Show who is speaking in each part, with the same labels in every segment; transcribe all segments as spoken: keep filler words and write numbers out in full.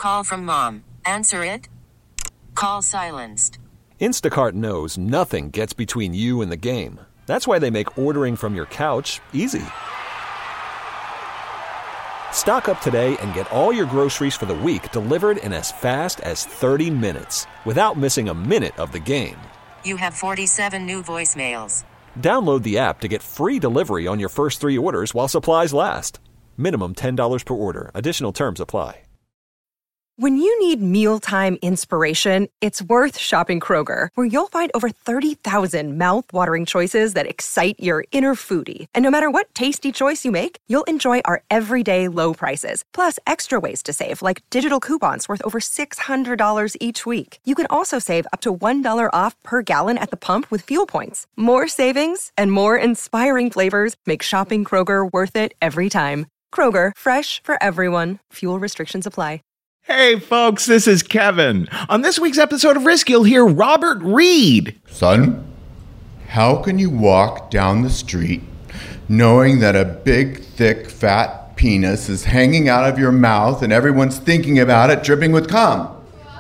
Speaker 1: Call from mom. Answer it. Call silenced.
Speaker 2: Instacart knows nothing gets between you and the game. That's why they make ordering from your couch easy. Stock up today and get all your groceries for the week delivered in as fast as thirty minutes without missing a minute of the game.
Speaker 1: You have forty-seven new voicemails.
Speaker 2: Download the app to get free delivery on your first three orders while supplies last. Minimum ten dollars per order. Additional terms apply.
Speaker 3: When you need mealtime inspiration, it's worth shopping Kroger, where you'll find over thirty thousand mouth-watering choices that excite your inner foodie. And no matter what tasty choice you make, you'll enjoy our everyday low prices, plus extra ways to save, like digital coupons worth over six hundred dollars each week. You can also save up to one dollar off per gallon at the pump with fuel points. More savings and more inspiring flavors make shopping Kroger worth it every time. Kroger, fresh for everyone. Fuel restrictions apply.
Speaker 4: Hey folks, this is Kevin. On this week's episode of Risk, you'll hear Robert Reed.
Speaker 5: Son, how can you walk down the street knowing that a big, thick, fat penis is hanging out of your mouth and everyone's thinking about it dripping with cum?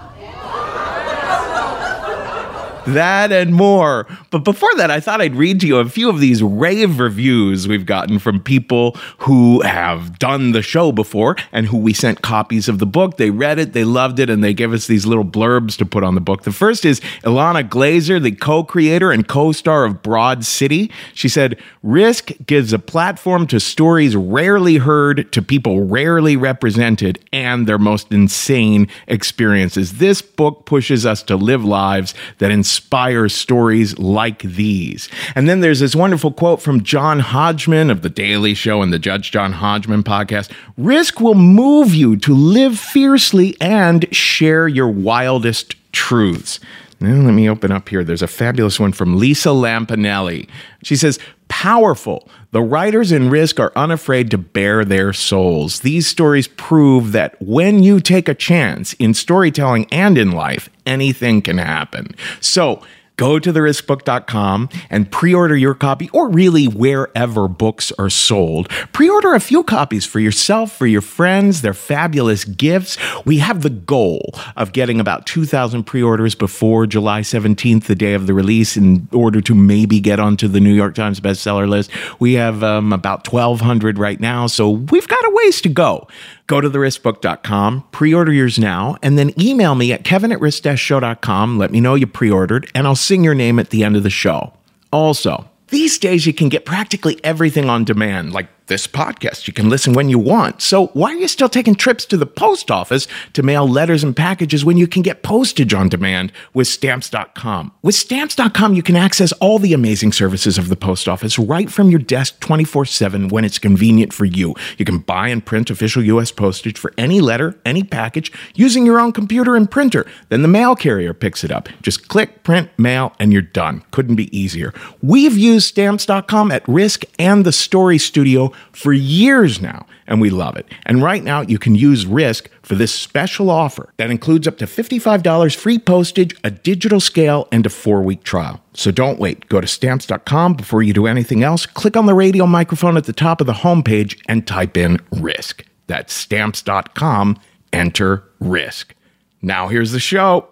Speaker 4: That and more. But before that, I thought I'd read to you a few of these rave reviews we've gotten from people who have done the show before and who we sent copies of the book. They read it, they loved it, and they gave us these little blurbs to put on the book. The first is Ilana Glazer, the co-creator and co-star of Broad City. She said, Risk gives a platform to stories rarely heard, to people rarely represented, and their most insane experiences. This book pushes us to live lives that inspire inspire stories like these. And then there's this wonderful quote from John Hodgman of The Daily Show and the Judge John Hodgman podcast. Risk will move you to live fiercely and share your wildest truths. Now, let me open up here. There's a fabulous one from Lisa Lampanelli. She says, powerful. The writers in Risk are unafraid to bare their souls. These stories prove that when you take a chance in storytelling and in life, anything can happen. So go to the risk book dot com and pre-order your copy, or really wherever books are sold. Pre-order a few copies for yourself, for your friends. They're fabulous gifts. We have the goal of getting about two thousand pre-orders before July seventeenth, the day of the release, in order to maybe get onto the New York Times bestseller list. We have um, about twelve hundred right now, so we've got a ways to go. Go to the risk book dot com, pre-order yours now, and then email me at kevin at risk dash show dot com. Let me know you pre-ordered, and I'll sing your name at the end of the show. Also, these days you can get practically everything on demand, like this podcast. You can listen when you want. So why are you still taking trips to the post office to mail letters and packages when you can get postage on demand with stamps dot com? With stamps dot com, you can access all the amazing services of the post office right from your desk twenty-four seven when it's convenient for you. You can buy and print official U S postage for any letter, any package, using your own computer and printer. Then the mail carrier picks it up. Just click, print, mail, and you're done. Couldn't be easier. We've used stamps dot com at Risk and the Story Studio for years now, and we love it. And right now, you can use Risk for this special offer that includes up to fifty-five dollars free postage, a digital scale, and a four-week trial. So don't wait. Go to stamps dot com before you do anything else. Click on the radio microphone at the top of the homepage and type in Risk. That's stamps dot com. Enter Risk. Now here's the show.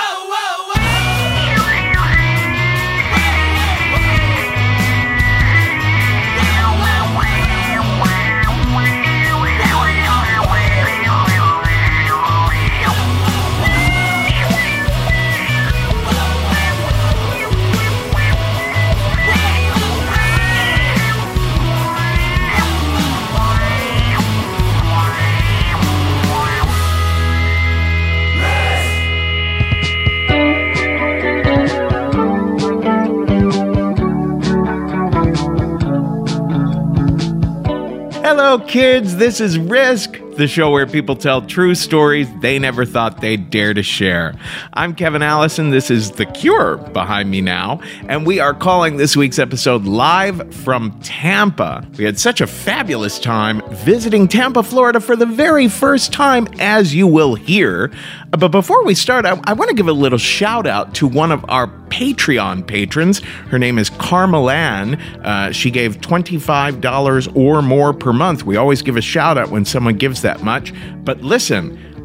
Speaker 4: Hello, kids. This is Risk, the show where people tell true stories they never thought they'd dare to share. I'm Kevin Allison. This is The Cure behind me now, and we are calling this week's episode Live from Tampa. We had such a fabulous time visiting Tampa, Florida for the very first time, as you will hear. But before we start, I, I want to give a little shout out to one of our Patreon patrons. Her name is Carmelan. Uh, she gave twenty-five dollars or more per month. We always give a shout out when someone gives that much. But listen,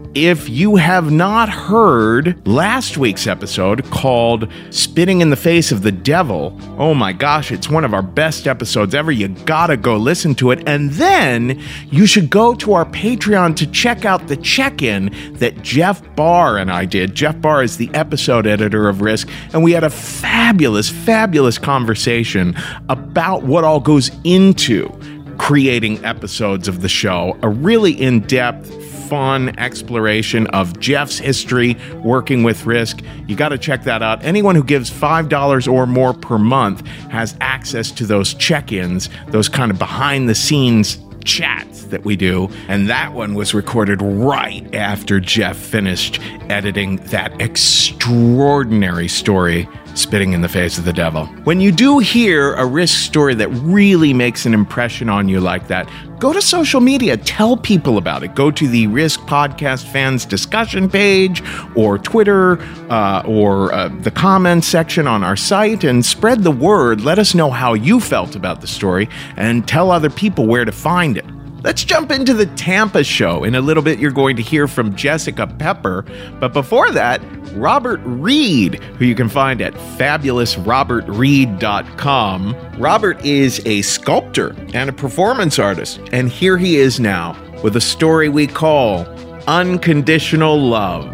Speaker 4: If you have not heard last week's episode called Spitting in the Face of the Devil, oh my gosh, it's one of our best episodes ever. You gotta go listen to it. And then you should go to our Patreon to check out the check-in that Jeff Barr and I did. Jeff Barr is the episode editor of Risk, and we had a fabulous, fabulous conversation about what all goes into creating episodes of the show. A really in-depth, fun exploration of Jeff's history working with Risk. You got to check that out. Anyone who gives five dollars or more per month has access to those check-ins, those kind of behind-the-scenes chats that we do. And that one was recorded right after Jeff finished editing that extraordinary story, Spitting in the Face of the Devil. When you do hear a Risk story that really makes an impression on you like that, go to social media, tell people about it. Go to the Risk Podcast Fans discussion page or Twitter uh, or uh, the comments section on our site and spread the word. Let us know how you felt about the story and tell other people where to find it. Let's jump into the Tampa show. In a little bit, you're going to hear from Jessica Pepper. But before that, Robert Reed, who you can find at fabulous robert reed dot com. Robert is a sculptor and a performance artist. And here he is now with a story we call Unconditional Love.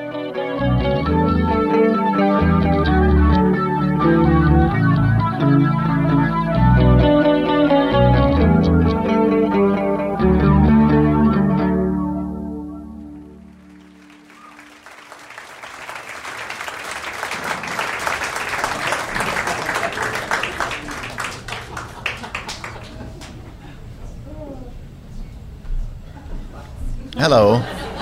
Speaker 5: Hello.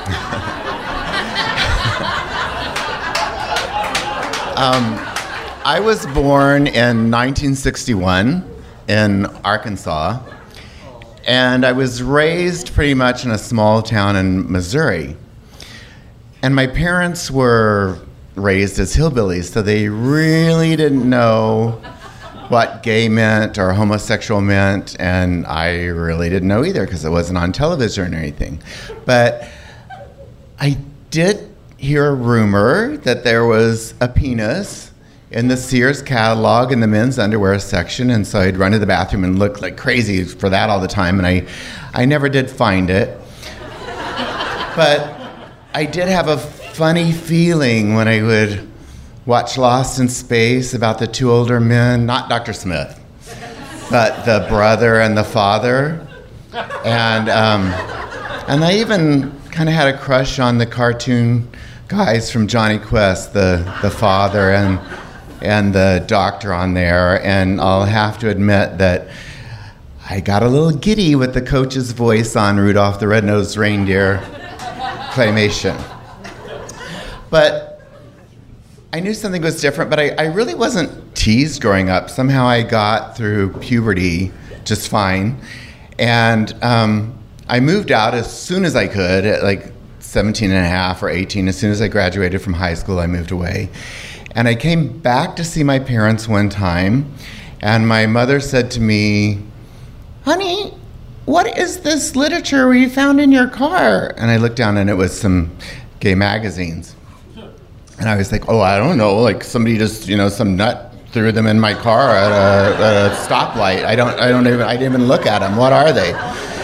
Speaker 5: um, I was born in nineteen sixty-one in Arkansas, and I was raised pretty much in a small town in Missouri. And my parents were raised as hillbillies, so they really didn't know what gay meant or homosexual meant, and I really didn't know either because it wasn't on television or anything. But I did hear a rumor that there was a penis in the Sears catalog in the men's underwear section, and so I'd run to the bathroom and look like crazy for that all the time, and I, I never did find it. But I did have a funny feeling when I would watch Lost in Space about the two older men, not Doctor Smith, but the brother and the father. And um, and I even kind of had a crush on the cartoon guys from Johnny Quest, the, the father and and the doctor on there. And I'll have to admit that I got a little giddy with the coach's voice on Rudolph the Red-Nosed Reindeer claymation. But I knew something was different, but I, I really wasn't teased growing up. Somehow I got through puberty just fine. And um, I moved out as soon as I could, at like seventeen and a half or eighteen. As soon as I graduated from high school, I moved away. And I came back to see my parents one time, and my mother said to me, "Honey, what is this literature we found in your car?" And I looked down, and it was some gay magazines. And I was like, oh, I don't know, like somebody just, you know, some nut threw them in my car at a, at a stoplight. I don't, I don't even, I didn't even look at them. What are they?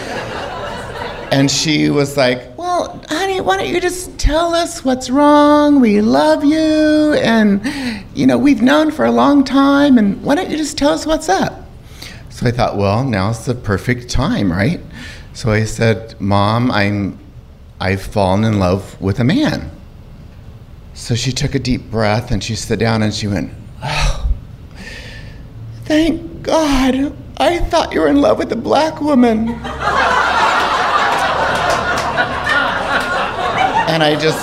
Speaker 5: And she was like, well, honey, why don't you just tell us what's wrong? We love you, and, you know, we've known for a long time, and why don't you just tell us what's up? So I thought, well, now's the perfect time, right? So I said, Mom, I'm, I've fallen in love with a man. So she took a deep breath and she sat down and she went, oh, thank God. I thought you were in love with a black woman. And I just,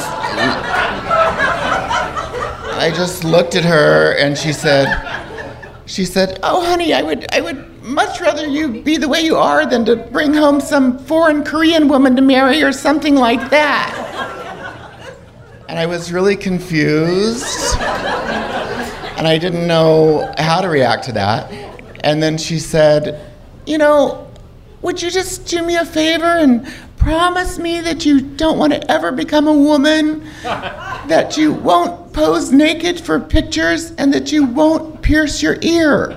Speaker 5: I just looked at her and she said, she said, oh, honey, I would, I would much rather you be the way you are than to bring home some foreign Korean woman to marry or something like that. And I was really confused, and I didn't know how to react to that. And then she said, you know, would you just do me a favor and promise me that you don't want to ever become a woman, that you won't pose naked for pictures, and that you won't pierce your ear.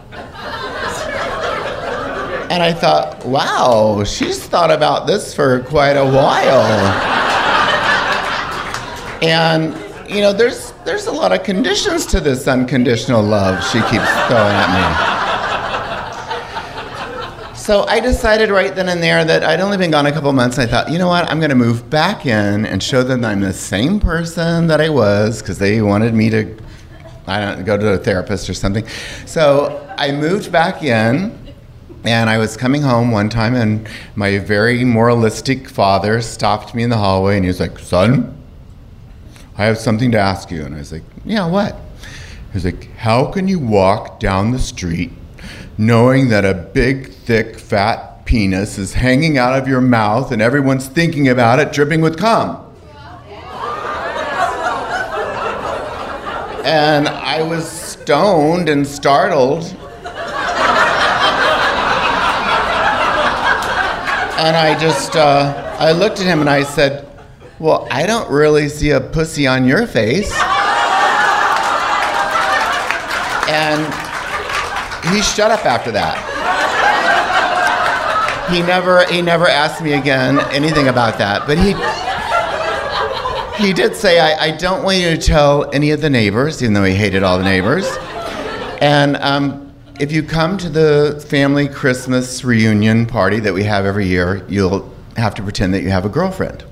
Speaker 5: And I thought, wow, she's thought about this for quite a while. And, you know, there's there's a lot of conditions to this unconditional love she keeps throwing at me. So I decided right then and there that I'd only been gone a couple months. I thought, you know what, I'm going to move back in and show them I'm the same person that I was, because they wanted me to, I don't know, go to a therapist or something. So I moved back in. And I was coming home one time, and my very moralistic father stopped me in the hallway, and he was like, son, I have something to ask you. And I was like, yeah, what? He was like, how can you walk down the street knowing that a big, thick, fat penis is hanging out of your mouth and everyone's thinking about it, dripping with cum? And I was stoned and startled. And I just, uh, I looked at him and I said, well, I don't really see a pussy on your face. And he shut up after that. He never, he never asked me again anything about that. But he, he did say, I, I don't want you to tell any of the neighbors, even though he hated all the neighbors. And, um, if you come to the family Christmas reunion party that we have every year, you'll have to pretend that you have a girlfriend.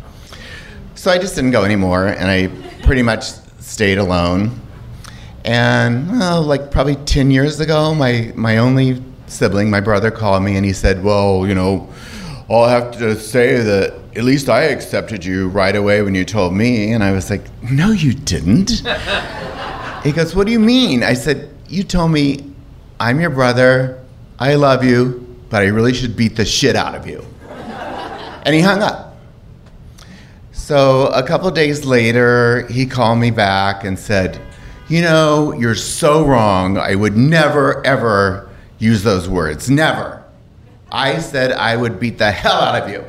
Speaker 5: So I just didn't go anymore, and I pretty much stayed alone. And well, like probably ten years ago, my, my only sibling, my brother, called me and he said, well, you know, I'll have to say that at least I accepted you right away when you told me. And I was like, no, you didn't. He goes, what do you mean? I said, you told me I'm your brother, I love you, but I really should beat the shit out of you. And he hung up. So a couple days later, he called me back and said, you know, you're so wrong. I would never, ever use those words. Never. I said I would beat the hell out of you.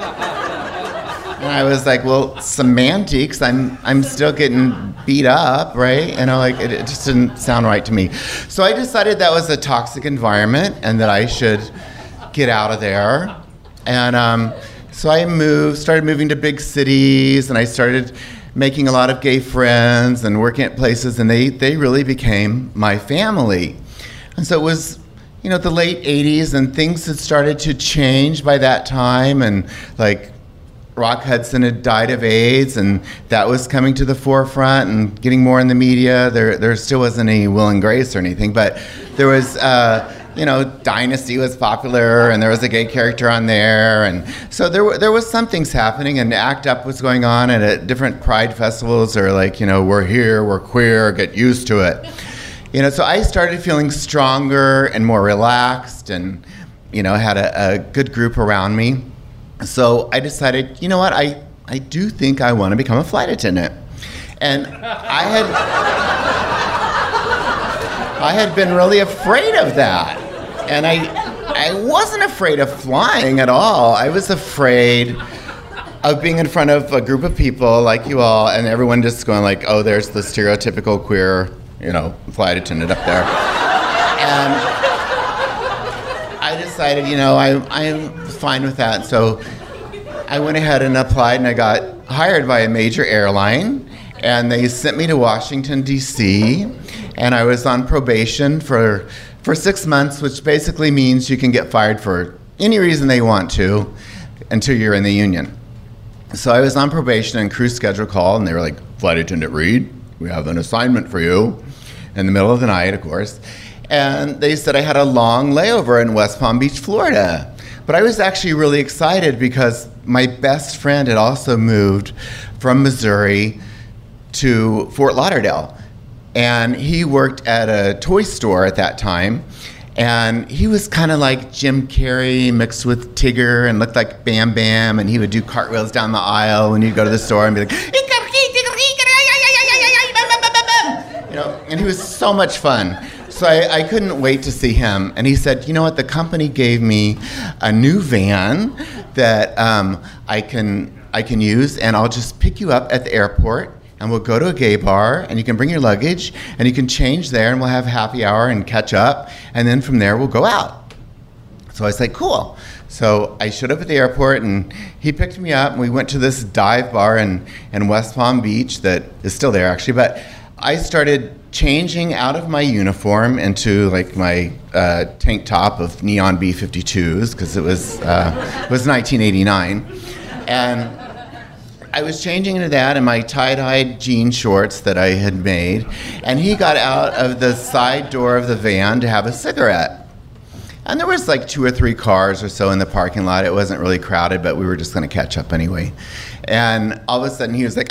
Speaker 5: And I was like, well, semantics, I'm I'm still getting beat up, right? You know, like it, it just didn't sound right to me. So I decided that was a toxic environment and that I should get out of there. And um, so I moved, started moving to big cities, and I started making a lot of gay friends and working at places, and they, they really became my family. And so it was, you know, the late eighties, and things had started to change by that time, and like Rock Hudson had died of AIDS, and that was coming to the forefront and getting more in the media. There there still wasn't any Will and Grace or anything, but there was, uh, you know, Dynasty was popular, and there was a gay character on there, and so there were, there was some things happening, and ACT UP was going on, and at different Pride festivals, or like, you know, we're here, we're queer, get used to it. You know, so I started feeling stronger and more relaxed, and, you know, had a, a good group around me. So I decided, you know what, I, I do think I want to become a flight attendant. And I had I had been really afraid of that. And I I wasn't afraid of flying at all. I was afraid of being in front of a group of people like you all, and everyone just going like, oh, there's the stereotypical queer, you know, flight attendant up there. And I decided, you know, I, I'm fine with that. So I went ahead and applied, and I got hired by a major airline, and they sent me to Washington, D C, and I was on probation for for six months, which basically means you can get fired for any reason they want to until you're in the union. So I was on probation, and crew schedule call, and they were like, Flight Attendant Reed, we have an assignment for you, in the middle of the night, of course. And they said I had a long layover in West Palm Beach, Florida. But I was actually really excited because my best friend had also moved from Missouri to Fort Lauderdale. And he worked at a toy store at that time. And he was kind of like Jim Carrey mixed with Tigger, and looked like Bam Bam. And he would do cartwheels down the aisle when you'd go to the store and be like, you know, and he was so much fun. So I, I couldn't wait to see him. And he said, you know what, the company gave me a new van that um, I can I can use, and I'll just pick you up at the airport, and we'll go to a gay bar, and you can bring your luggage, and you can change there, and we'll have happy hour and catch up, and then from there we'll go out. So I was like, cool. So I showed up at the airport, and he picked me up, and we went to this dive bar in, in West Palm Beach that is still there, actually. But I started changing out of my uniform into like my uh, tank top of neon B fifty-twos, because it was uh, it was nineteen eighty-nine, and I was changing into that and my tie-dyed jean shorts that I had made, and he got out of the side door of the van to have a cigarette. And there was like two or three cars or so in the parking lot. It wasn't really crowded, but we were just going to catch up anyway. And all of a sudden he was like,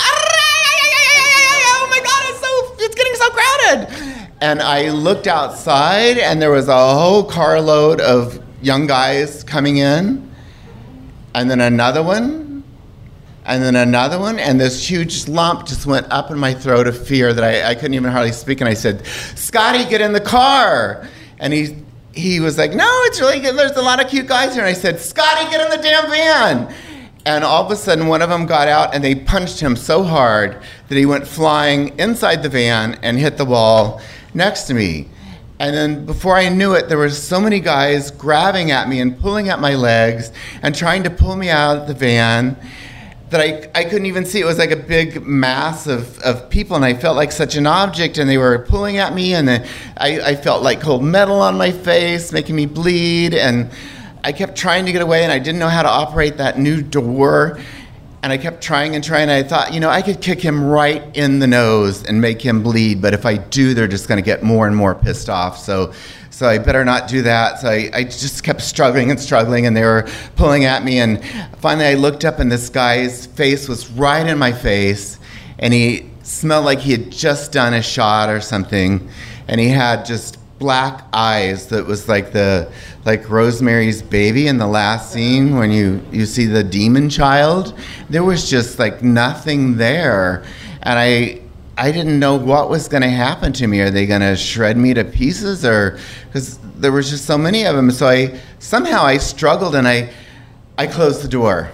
Speaker 5: oh my God, it's so it's getting so crowded. And I looked outside, and there was a whole carload of young guys coming in, and then another one, and then another one, and this huge lump just went up in my throat of fear that I, I couldn't even hardly speak. And I said, Scotty, get in the car. And he he was like, no, it's really good. There's a lot of cute guys here. And I said, Scotty, get in the damn van. And all of a sudden, one of them got out, and they punched him so hard that he went flying inside the van and hit the wall next to me. And then before I knew it, there were so many guys grabbing at me and pulling at my legs and trying to pull me out of the van that I, I couldn't even see. It was like a big mass of, of people, and I felt like such an object, and they were pulling at me, and then I, I felt like cold metal on my face, making me bleed, and I kept trying to get away, and I didn't know how to operate that new door, and I kept trying and trying, and I thought, you know, I could kick him right in the nose and make him bleed, but if I do, they're just going to get more and more pissed off, so so I better not do that. So I, I just kept struggling and struggling, and they were pulling at me, and finally I looked up, and this guy's face was right in my face, and he smelled like he had just done a shot or something, and he had just black eyes that was like the like Rosemary's Baby in the last scene when you you see the demon child. There was just like nothing there, and I I didn't know what was going to happen to me. Are they going to shred me to pieces, or because there was just so many of them? So I somehow I struggled, and I I closed the door,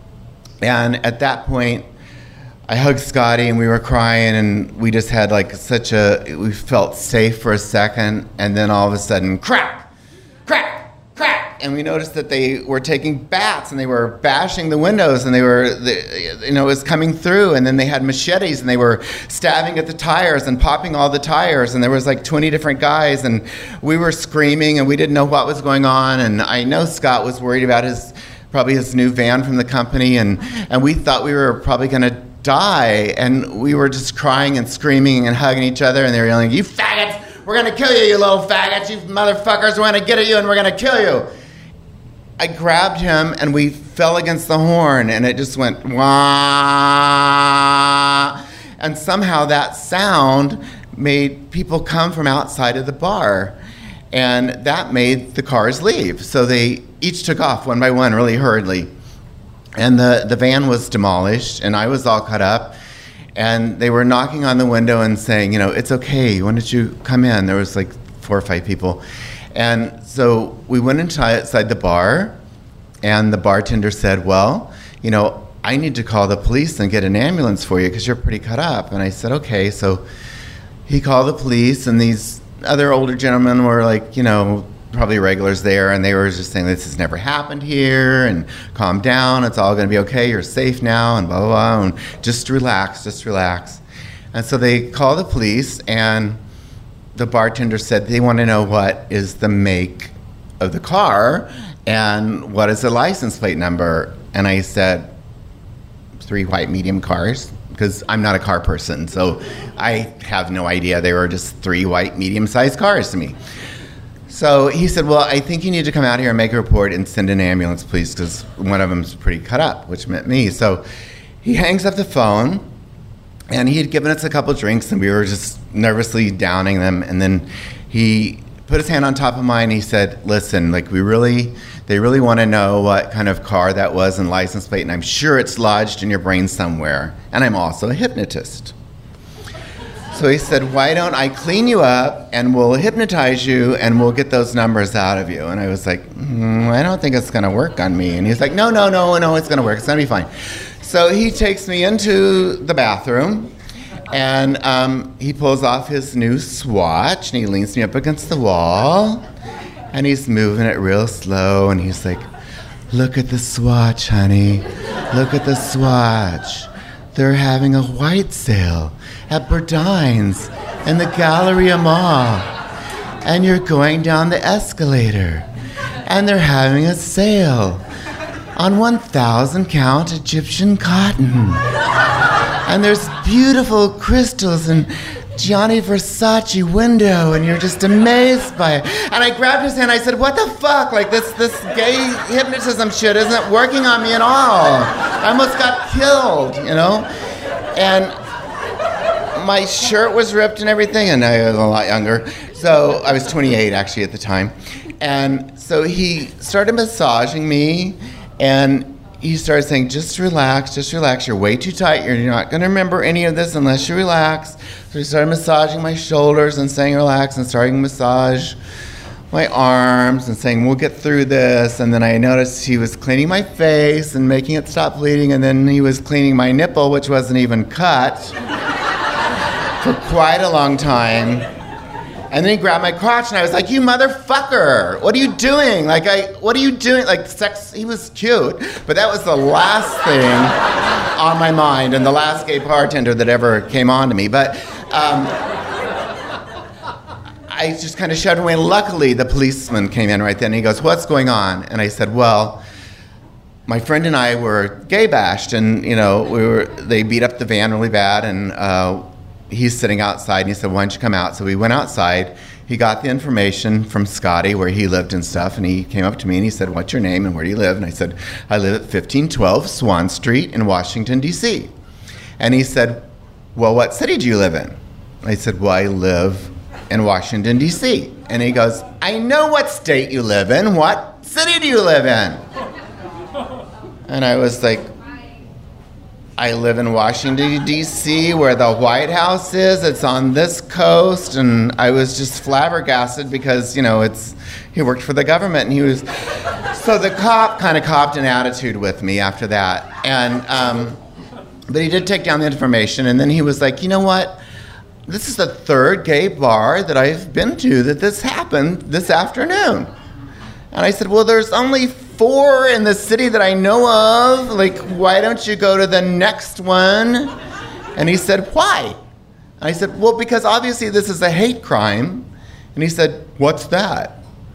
Speaker 5: and at that point I hugged Scotty, and we were crying, and we just had like such a, we felt safe for a second, and then all of a sudden, crack, crack, crack, and we noticed that they were taking bats, and they were bashing the windows, and they were, they, you know, it was coming through, and then they had machetes, and they were stabbing at the tires and popping all the tires, and there was like twenty different guys, and we were screaming, and we didn't know what was going on, and I know Scott was worried about his, probably his new van from the company, and, and we thought we were probably going to die, and we were just crying and screaming and hugging each other, and they were yelling, you faggots, we're going to kill you, you little faggots, you motherfuckers, we're going to get at you and we're going to kill you. I grabbed him, and we fell against the horn, and it just went wah, and somehow that sound made people come from outside of the bar, and that made the cars leave. So they each took off one by one really hurriedly. And the, the van was demolished, and I was all cut up, and they were knocking on the window and saying, you know, it's okay, why don't you come in? There was like four or five people. And so we went inside the bar, and the bartender said, well, you know, I need to call the police and get an ambulance for you because you're pretty cut up. And I said, okay. So he called the police, and these other older gentlemen were like, you know, probably regulars there, and they were just saying, this has never happened here, and calm down, it's all going to be okay, you're safe now, and blah, blah, blah, and just relax, just relax. And so they called the police, and the bartender said they want to know what is the make of the car, and what is the license plate number. And I said, three white medium cars, because I'm not a car person, so I have no idea. They were just three white medium-sized cars to me. So he said, well, I think you need to come out here and make a report and send an ambulance, please, because one of them's pretty cut up, which meant me. So he hangs up the phone, and he had given us a couple drinks, and we were just nervously downing them. And then he put his hand on top of mine, and he said, listen, like we really, they really want to know what kind of car that was and license plate, and I'm sure it's lodged in your brain somewhere. And I'm also a hypnotist. So he said, why don't I clean you up and we'll hypnotize you and we'll get those numbers out of you. And I was like, mm, I don't think it's going to work on me. And he's like, no, no, no, no, it's going to work. It's going to be fine. So he takes me into the bathroom and um, he pulls off his new swatch and he leans me up against the wall and he's moving it real slow and he's like, look at the swatch, honey. Look at the swatch. They're having a white sale at Burdine's in the Galleria Mall. And you're going down the escalator. And they're having a sale on one thousand count Egyptian cotton. And there's beautiful crystals and Gianni Versace window, and you're just amazed by it. And I grabbed his hand, I said, what the fuck? Like, this, this gay hypnotism shit isn't working on me at all. I almost got killed, you know? And my shirt was ripped and everything, and I was a lot younger. So I was twenty-eight, actually, at the time. And so he started massaging me, and he started saying, just relax, just relax. You're way too tight. You're not going to remember any of this unless you relax. So he started massaging my shoulders and saying relax and starting to massage my arms and saying, we'll get through this. And then I noticed he was cleaning my face and making it stop bleeding. And then he was cleaning my nipple, which wasn't even cut, for quite a long time. And then he grabbed my crotch, and I was like, you motherfucker, what are you doing? Like, I, what are you doing? Like, sex, he was cute, but that was the last thing on my mind and the last gay bartender that ever came on to me. But um, I just kind of shoved away. Luckily, the policeman came in right then, and he goes, what's going on? And I said, well, my friend and I were gay bashed, and, you know, we were, they beat up the van really bad, and uh, he's sitting outside, and he said, why don't you come out? So we went outside. He got the information from Scotty where he lived and stuff, and he came up to me and he said, what's your name and where do you live? And I said, I live at fifteen twelve Swan Street in Washington, D C And he said, well, what city do you live in? I said, well, I live in Washington, D C And he goes, I know what state you live in. What city do you live in? And I was like, I live in Washington, D C, where the White House is. It's on this coast. And I was just flabbergasted because, you know, it's he worked for the government. And he was... So the cop kind of copped an attitude with me after that. And, um, but he did take down the information. And then he was like, you know what? This is the third gay bar that I've been to that this happened this afternoon. And I said, well, there's only four in the city that I know of. Like, why don't you go to the next one? And he said, why? And I said, well, because obviously this is a hate crime. And he said, what's that?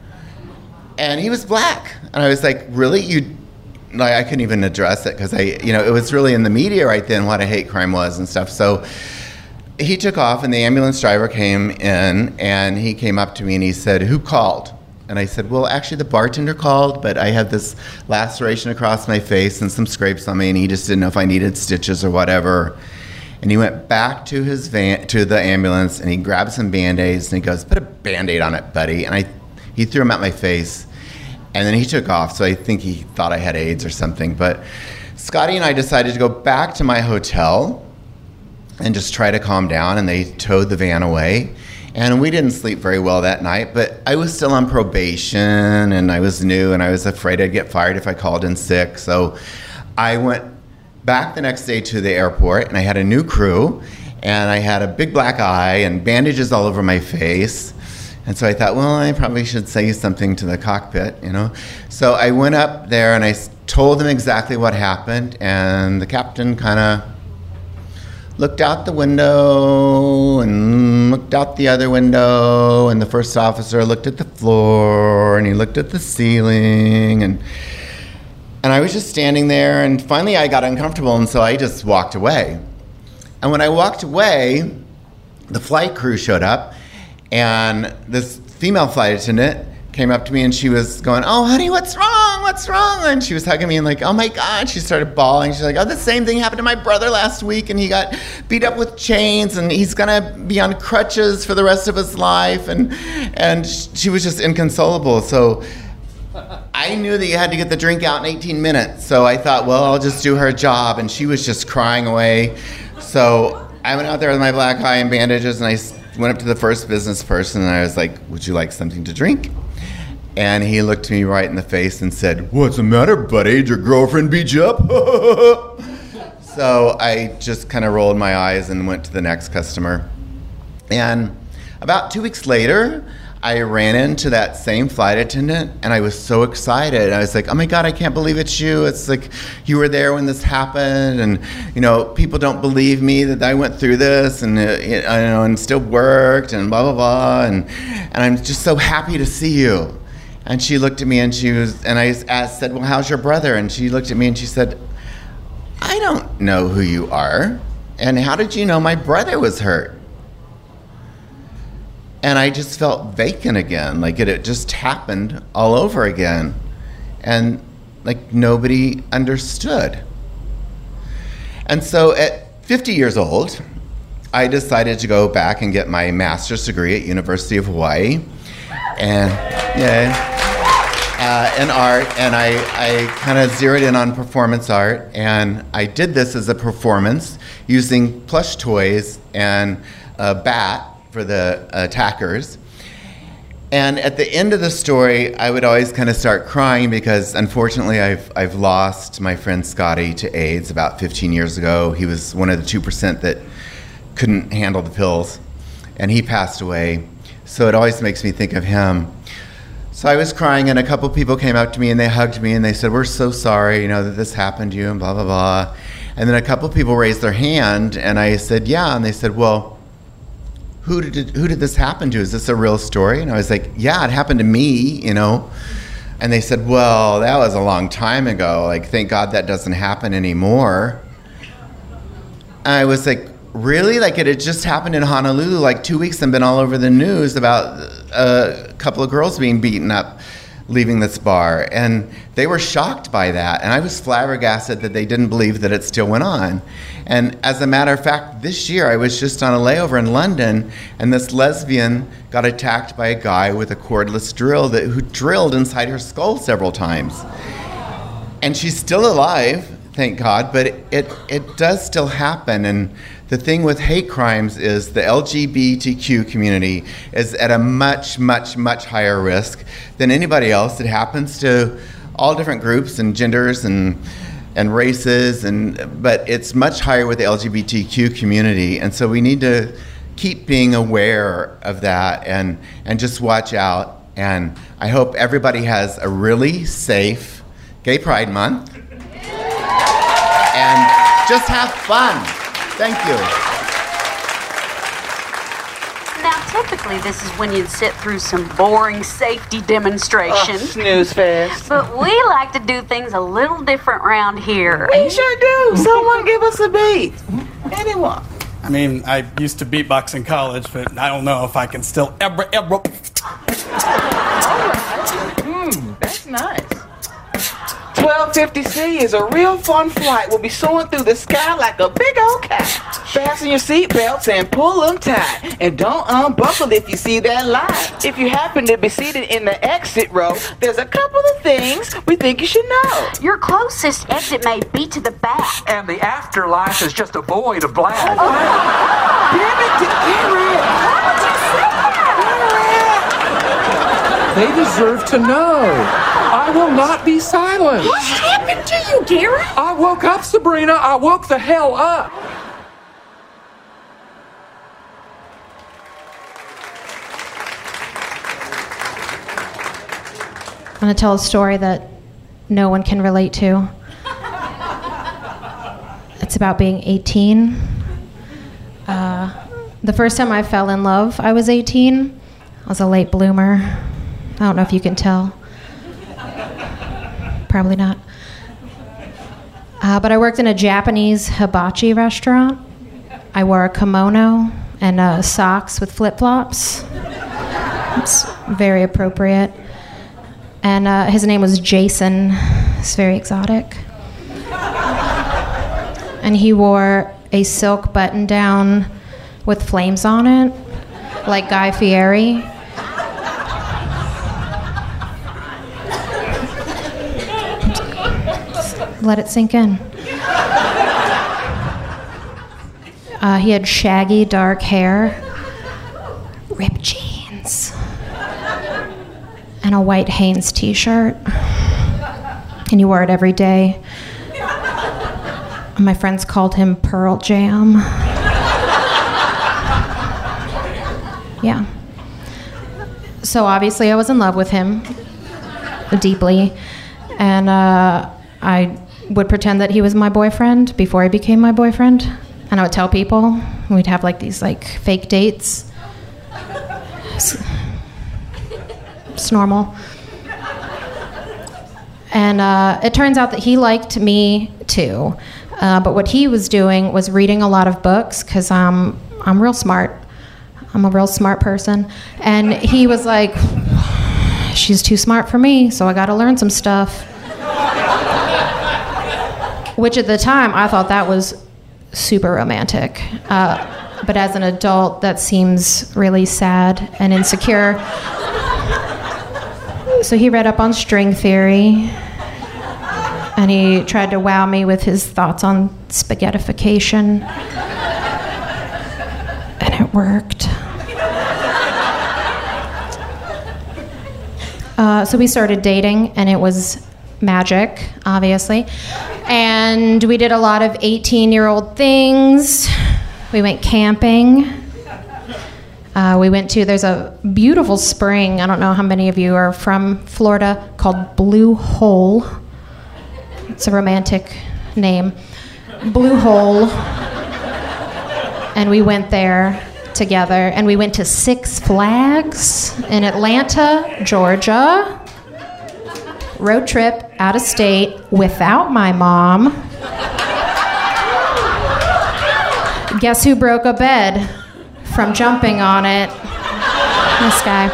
Speaker 5: And he was black. And I was like, really? You, like, I couldn't even address it because I, you know, it was really in the media right then what a hate crime was and stuff. So he took off and the ambulance driver came in and he came up to me and he said, who called? And I said, well, actually the bartender called, but I had this laceration across my face and some scrapes on me, and he just didn't know if I needed stitches or whatever. And he went back to his van, to the ambulance, and he grabbed some Band-Aids, and he goes, put a Band-Aid on it, buddy. And I, he threw them at my face, and then he took off, so I think he thought I had AIDS or something. But Scotty and I decided to go back to my hotel and just try to calm down, and they towed the van away. And we didn't sleep very well that night, but I was still on probation, and I was new, and I was afraid I'd get fired if I called in sick. So I went back the next day to the airport, and I had a new crew, and I had a big black eye and bandages all over my face. And so I thought, well, I probably should say something to the cockpit, you know. So I went up there, and I told them exactly what happened, and the captain kind of looked out the window and looked out the other window, and the first officer looked at the floor and he looked at the ceiling, and and I was just standing there, and finally I got uncomfortable, and so I just walked away. And when I walked away, the flight crew showed up, and this female flight attendant came up to me and she was going, oh, honey, what's wrong? What's wrong? And she was hugging me and like, oh my God. She started bawling. She's like, oh, the same thing happened to my brother last week, and he got beat up with chains, and he's gonna be on crutches for the rest of his life. And and she was just inconsolable. So I knew that you had to get the drink out in eighteen minutes. So I thought, well, I'll just do her job. And she was just crying away. So I went out there with my black eye and bandages, and I went up to the first business person, and I was like, would you like something to drink? And he looked me right in the face and said, what's the matter, buddy? Did your girlfriend beat you up? So I just kind of rolled my eyes and went to the next customer. And about two weeks later, I ran into that same flight attendant, and I was so excited. I was like, oh my God, I can't believe it's you. It's like you were there when this happened, and you know, people don't believe me that I went through this, and uh, you know, and still worked, and blah blah blah, and and I'm just so happy to see you. And she looked at me, and she was, and I asked, said, well, how's your brother? And she looked at me, and she said, I don't know who you are, and how did you know my brother was hurt? And I just felt vacant again, like it had just happened all over again. And like nobody understood. And so at fifty years old, I decided to go back and get my master's degree at University of Hawaii. And yeah, uh, in art, and I, I kind of zeroed in on performance art. And I did this as a performance using plush toys and a bat for the attackers. And at the end of the story, I would always kind of start crying because unfortunately I've I've lost my friend Scotty to AIDS about fifteen years ago. He was one of the two percent that couldn't handle the pills, and he passed away. So it always makes me think of him. So I was crying, and a couple people came up to me and they hugged me and they said, we're so sorry, you know, that this happened to you and blah, blah, blah. And then a couple people raised their hand and I said, yeah. And they said, well, Who did who did this happen to? Is this a real story? And I was like, yeah, it happened to me, you know. And they said, well, that was a long time ago. Like, thank God that doesn't happen anymore. And I was like, really? Like, it had just happened in Honolulu, like two weeks and been all over the news about a couple of girls being beaten up leaving this bar. And they were shocked by that. And I was flabbergasted that they didn't believe that it still went on. And as a matter of fact, this year I was just on a layover in London, and this lesbian got attacked by a guy with a cordless drill that who drilled inside her skull several times. And she's still alive, thank God, but it, it, it does still happen. And the thing with hate crimes is the L G B T Q community is at a much, much, much higher risk than anybody else. It happens to all different groups and genders and and races, and but it's much higher with the L G B T Q community. And so we need to keep being aware of that and, and just watch out. And I hope everybody has a really safe Gay Pride Month. And just have fun. Thank you.
Speaker 6: Now, typically, this is when you'd sit through some boring safety demonstrations.
Speaker 7: Oh, snooze fest.
Speaker 6: But we like to do things a little different around here.
Speaker 7: We sure do. Someone give us a beat. Anyone.
Speaker 8: I mean, I used to beatbox in college, but I don't know if I can still ever, ever...
Speaker 7: Mmm, that's nice. twelve fifty C is a real fun flight. We'll be soaring through the sky like a big old cat. Fasten your seatbelts and pull them tight. And don't unbuckle if you see that light. If you happen to be seated in the exit row, there's a couple of things we think you should know.
Speaker 6: Your closest exit may be to the back.
Speaker 9: And the afterlife is just a void of black.
Speaker 7: Oh, damn it, Garrett! Why would you say that?
Speaker 9: They deserve to know. I will not be silent.
Speaker 6: What happened to you, Garrett?
Speaker 9: I woke up, Sabrina. I woke the hell up.
Speaker 10: I'm going to tell a story that no one can relate to. It's about being eighteen. Uh, the first time I fell in love, I was eighteen. I was a late bloomer. I don't know if you can tell. Probably not. Uh, but I worked in a Japanese hibachi restaurant. I wore a kimono and uh, socks with flip-flops. It's very appropriate. And uh, his name was Jason. It's very exotic. And he wore a silk button-down with flames on it, like Guy Fieri. Let it sink in. Uh, he had shaggy, dark hair, ripped jeans, and a white Hanes t-shirt. And he wore it every day. And my friends called him Pearl Jam. Yeah. So obviously I was in love with him deeply. And uh, I would pretend that he was my boyfriend before he became my boyfriend. And I would tell people. We'd have like these like fake dates. It's, it's normal. And uh, it turns out that he liked me too. Uh, but what he was doing was reading a lot of books, because um, I'm real smart. I'm a real smart person. And he was like, she's too smart for me, so I got to learn some stuff. Which at the time, I thought that was super romantic. Uh, but as an adult, that seems really sad and insecure. So he read up on string theory, and he tried to wow me with his thoughts on spaghettification. And it worked. Uh, so we started dating, and it was magic, obviously. And we did a lot of eighteen-year-old things. We went camping. Uh, we went to, there's a beautiful spring, I don't know how many of you are from Florida, called Blue Hole. It's a romantic name. Blue Hole. And we went there together, and we went to Six Flags in Atlanta, Georgia. Road trip out of state without my mom. Guess who broke a bed from jumping on it? This guy.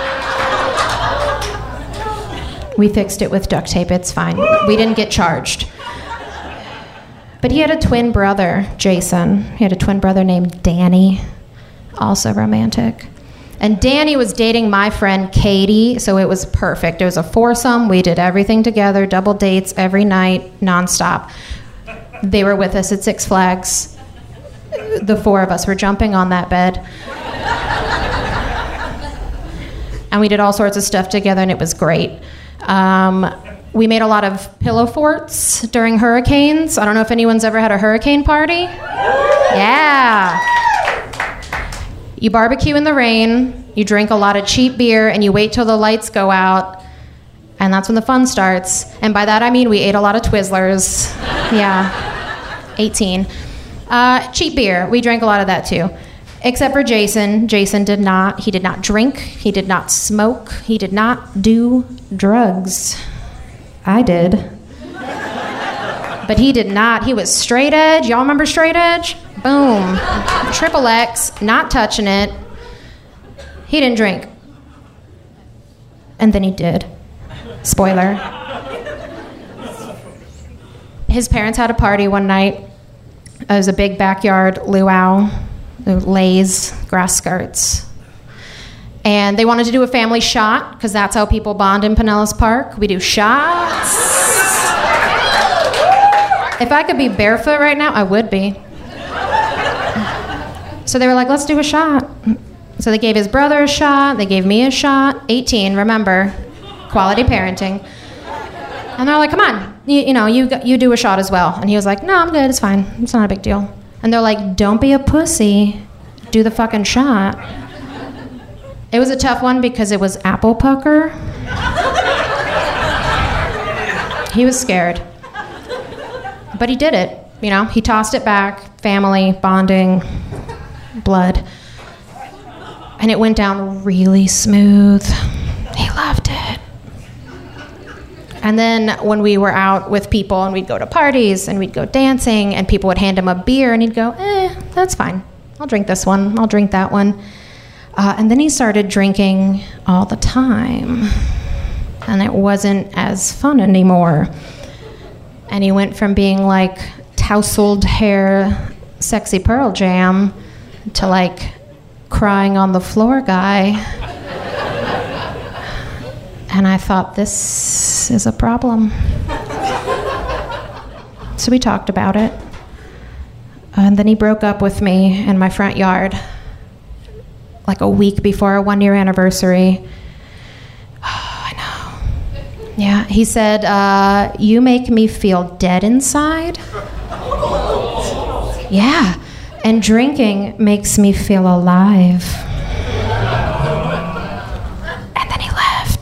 Speaker 10: We fixed it with duct tape, it's fine. We didn't get charged. But he had a twin brother, Jason. He had a twin brother named Danny, also romantic. And Danny was dating my friend Katie, so it was perfect. It was a foursome. We did everything together, double dates every night, nonstop. They were with us at Six Flags. The four of us were jumping on that bed. And we did all sorts of stuff together, and it was great. Um, we made a lot of pillow forts during hurricanes. I don't know if anyone's ever had a hurricane party. Yeah. You barbecue in the rain, you drink a lot of cheap beer, and you wait till the lights go out, and that's when the fun starts. And by that I mean we ate a lot of Twizzlers. Yeah, eighteen. Uh, cheap beer, we drank a lot of that too. Except for Jason. Jason did not. He did not drink. He did not smoke. He did not do drugs. I did. But he did not. He was straight edge. Y'all remember straight edge? Boom. Triple X, not touching it. He didn't drink. And then he did. Spoiler. His parents had a party one night. It was a big backyard luau. Lays, grass skirts. And they wanted to do a family shot, because that's how people bond in Pinellas Park. We do shots. If I could be barefoot right now, I would be. So they were like, let's do a shot. So they gave his brother a shot. They gave me a shot. eighteen, remember. Quality parenting. And they're like, come on, you, you know, you you do a shot as well. And he was like, no, I'm good, it's fine. It's not a big deal. And they're like, don't be a pussy. Do the fucking shot. It was a tough one because it was apple pucker. He was scared. But he did it. You know, he tossed it back. Family, bonding, blood. And it went down really smooth. He loved it. And then when we were out with people and we'd go to parties and we'd go dancing and people would hand him a beer and he'd go, eh, that's fine. I'll drink this one. I'll drink that one. Uh, and then he started drinking all the time. And it wasn't as fun anymore. And he went from being like tousled hair, sexy Pearl Jam to like crying on the floor guy. And I thought, this is a problem. So we talked about it. And then he broke up with me in my front yard, like a week before our one-year anniversary. Oh, I know. Yeah, he said, uh, you make me feel dead inside. Yeah, and drinking makes me feel alive. And then he left.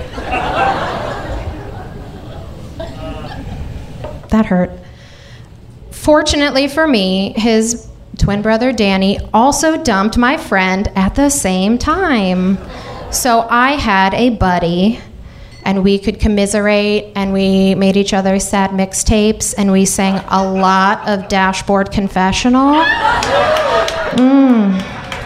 Speaker 10: That hurt. Fortunately for me, his twin brother Danny also dumped my friend at the same time. So I had a buddy, and we could commiserate, and we made each other sad mixtapes, and we sang a lot of Dashboard Confessional. Mm.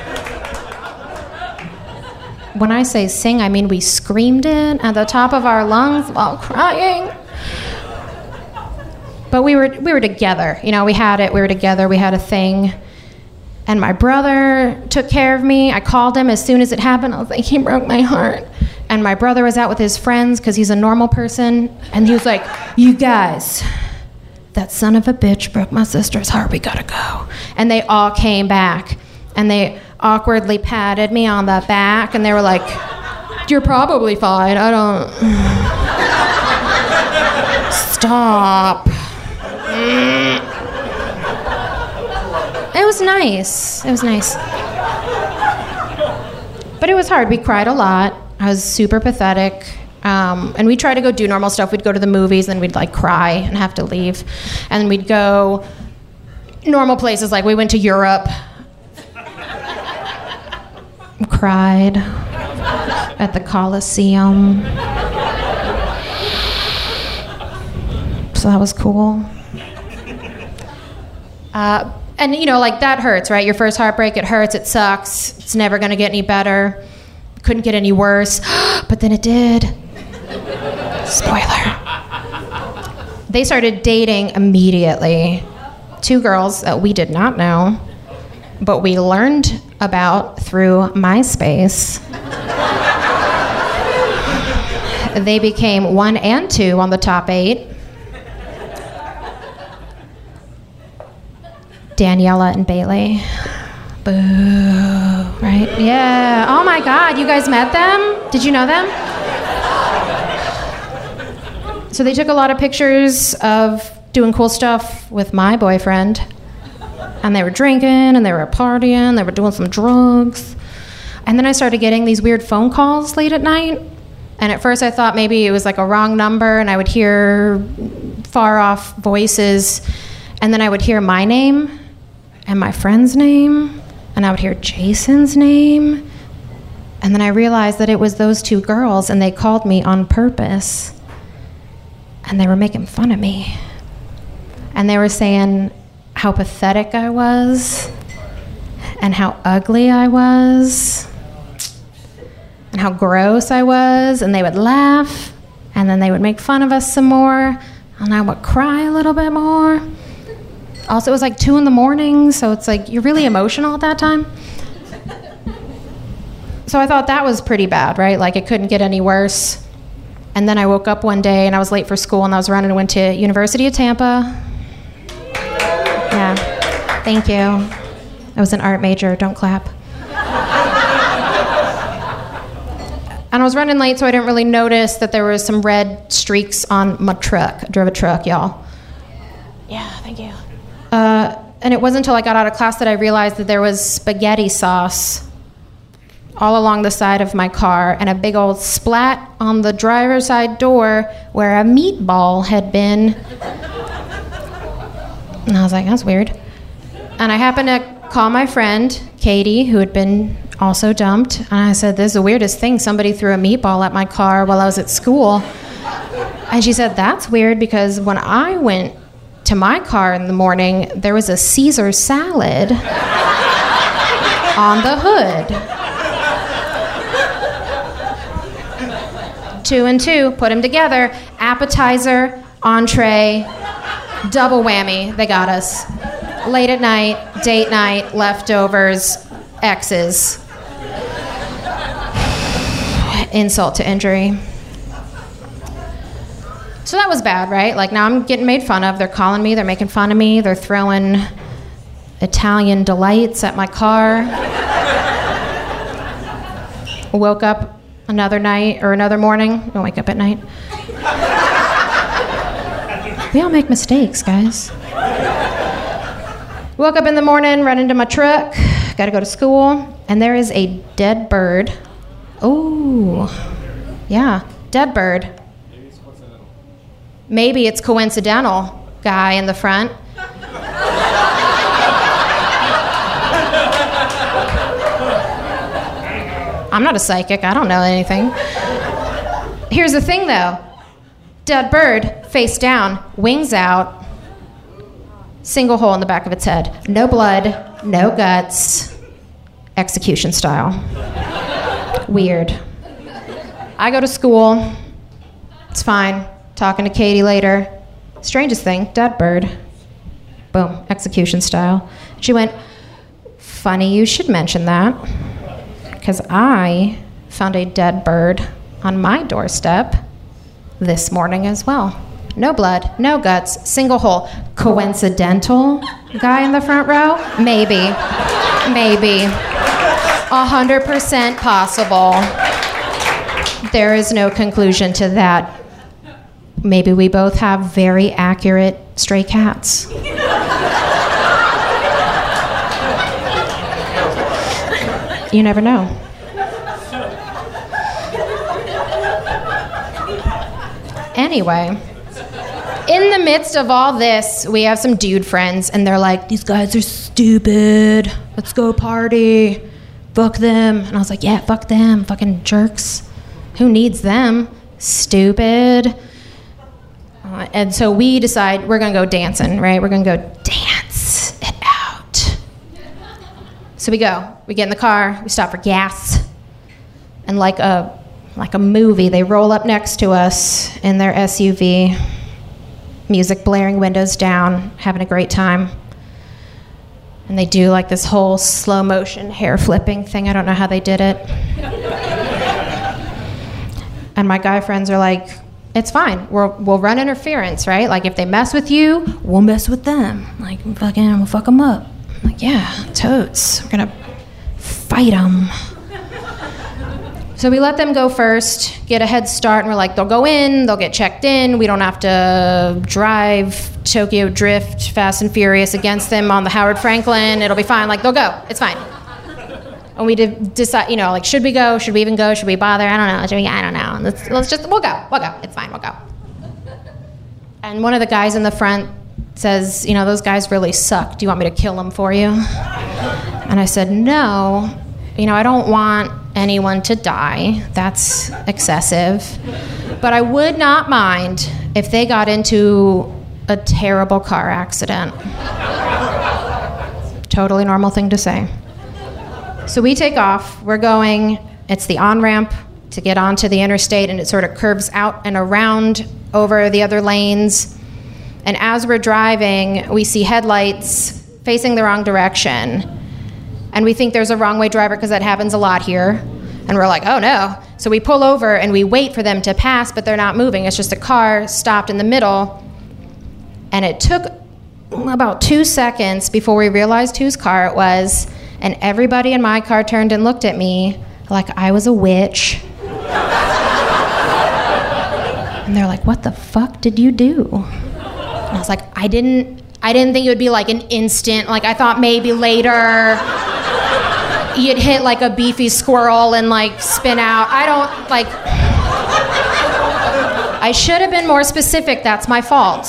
Speaker 10: When I say sing, I mean we screamed it at the top of our lungs while crying. But we were we were together, you know, we had it, we were together, we had a thing. And my brother took care of me. I called him as soon as it happened. I was like, he broke my heart. And my brother was out with his friends because he's a normal person. And he was like, you guys, that son of a bitch broke my sister's heart, we gotta go. And they all came back. And they awkwardly patted me on the back. And they were like, you're probably fine, I don't... Stop. It was nice. It was nice. But it was hard. We cried a lot. I was super pathetic. Um, and we'd try to go do normal stuff. We'd go to the movies, and we'd like cry and have to leave. And then we'd go normal places, like we went to Europe. Cried at the Colosseum. So that was cool. Uh, and, you know, like, that hurts, right? Your first heartbreak, it hurts, it sucks. It's never going to get any better. Couldn't get any worse. But then it did. Spoiler. They started dating immediately. Two girls that we did not know, but we learned about through MySpace. They became one and two on the top eight. Daniela and Bailey. Boo, right? Yeah. Oh my God, you guys met them? Did you know them? So they took a lot of pictures of doing cool stuff with my boyfriend. And they were drinking, and they were partying, they were doing some drugs. And then I started getting these weird phone calls late at night. And at first I thought maybe it was like a wrong number, and I would hear far off voices. And then I would hear my name and my friend's name, and I would hear Jason's name. And then I realized that it was those two girls, and they called me on purpose. And they were making fun of me. And they were saying how pathetic I was, and how ugly I was, and how gross I was, and they would laugh, and then they would make fun of us some more, and I would cry a little bit more. Also, it was like two in the morning, so it's like you're really emotional at that time. So I thought that was pretty bad, right? Like, it couldn't get any worse. And then I woke up one day, and I was late for school, and I was running and went to University of Tampa. Yeah, thank you. I was an art major, don't clap. And I was running late, so I didn't really notice that there was some red streaks on my truck. I drove a truck, y'all. Yeah, thank you. Uh, and it wasn't until I got out of class that I realized that there was spaghetti sauce all along the side of my car, and a big old splat on the driver's side door where a meatball had been. And I was like, that's weird. And I happened to call my friend, Katie, who had been also dumped. And I said, this is the weirdest thing. Somebody threw a meatball at my car while I was at school. And she said, that's weird, because when I went to my car in the morning, there was a Caesar salad on the hood. Two and two, put them together. Appetizer, entree, double whammy. They got us. Late at night, date night, leftovers, exes. Insult to injury. So that was bad, right? Like, now I'm getting made fun of. They're calling me, they're making fun of me, they're throwing Italian delights at my car. Woke up another night or another morning. Don't wake up at night. We all make mistakes, guys. Woke up in the morning, run into my truck, gotta go to school, and there is a dead bird. Oh, yeah, dead bird. Maybe it's coincidental. Maybe it's coincidental, guy in the front. I'm not a psychic, I don't know anything. Here's the thing though. Dead bird, face down, wings out, single hole in the back of its head. No blood, no guts, execution style. Weird. I go to school, it's fine, talking to Katie later. Strangest thing, dead bird. Boom, execution style. She went, funny you should mention that, because I found a dead bird on my doorstep this morning as well. No blood, no guts, single hole. Coincidental, guy in the front row? Maybe, maybe. A hundred percent possible. There is no conclusion to that. Maybe we both have very accurate stray cats. You never know. Anyway, in the midst of all this, we have some dude friends, and they're like, these guys are stupid. Let's go party. Fuck them. And I was like, yeah, fuck them. Fucking jerks. Who needs them? Stupid. Uh, and so we decide we're going to go dancing, right? We're going to go dance it out. So we go. We get in the car. We stop for gas. And like a like a movie, they roll up next to us in their S U V. Music blaring, windows down, having a great time. And they do like this whole slow motion hair flipping thing. I don't know how they did it. And my guy friends are like, it's fine. We'll, we'll run interference, right? Like if they mess with you, we'll mess with them. Like fucking, we'll fuck them up. I'm like, yeah, totes. We're gonna fight them. So we let them go first, get a head start, and we're like, they'll go in, they'll get checked in, we don't have to drive Tokyo Drift, Fast and Furious against them on the Howard Franklin, it'll be fine, like, they'll go, it's fine. And we did decide, you know, like, should we go, should we even go, should we bother, I don't know, should we, I don't know, let's, let's just, we'll go, we'll go, it's fine, we'll go. And one of the guys in the front says, you know, those guys really suck, do you want me to kill them for you? And I said, no, you know, I don't want anyone to die. That's excessive. But I would not mind if they got into a terrible car accident. Totally normal thing to say. So we take off. We're going, it's the on-ramp to get onto the interstate, and it sort of curves out and around over the other lanes. And as we're driving, we see headlights facing the wrong direction. And we think there's a wrong way driver because that happens a lot here. And we're like, oh no. So we pull over and we wait for them to pass, but they're not moving. It's just a car stopped in the middle. And it took about two seconds before we realized whose car it was. And everybody in my car turned and looked at me like I was a witch. And they're like, what the fuck did you do? And I was like, I didn't, I didn't think it would be like an instant. Like I thought maybe later you'd hit like a beefy squirrel and like spin out. I don't like, I should have been more specific. That's my fault.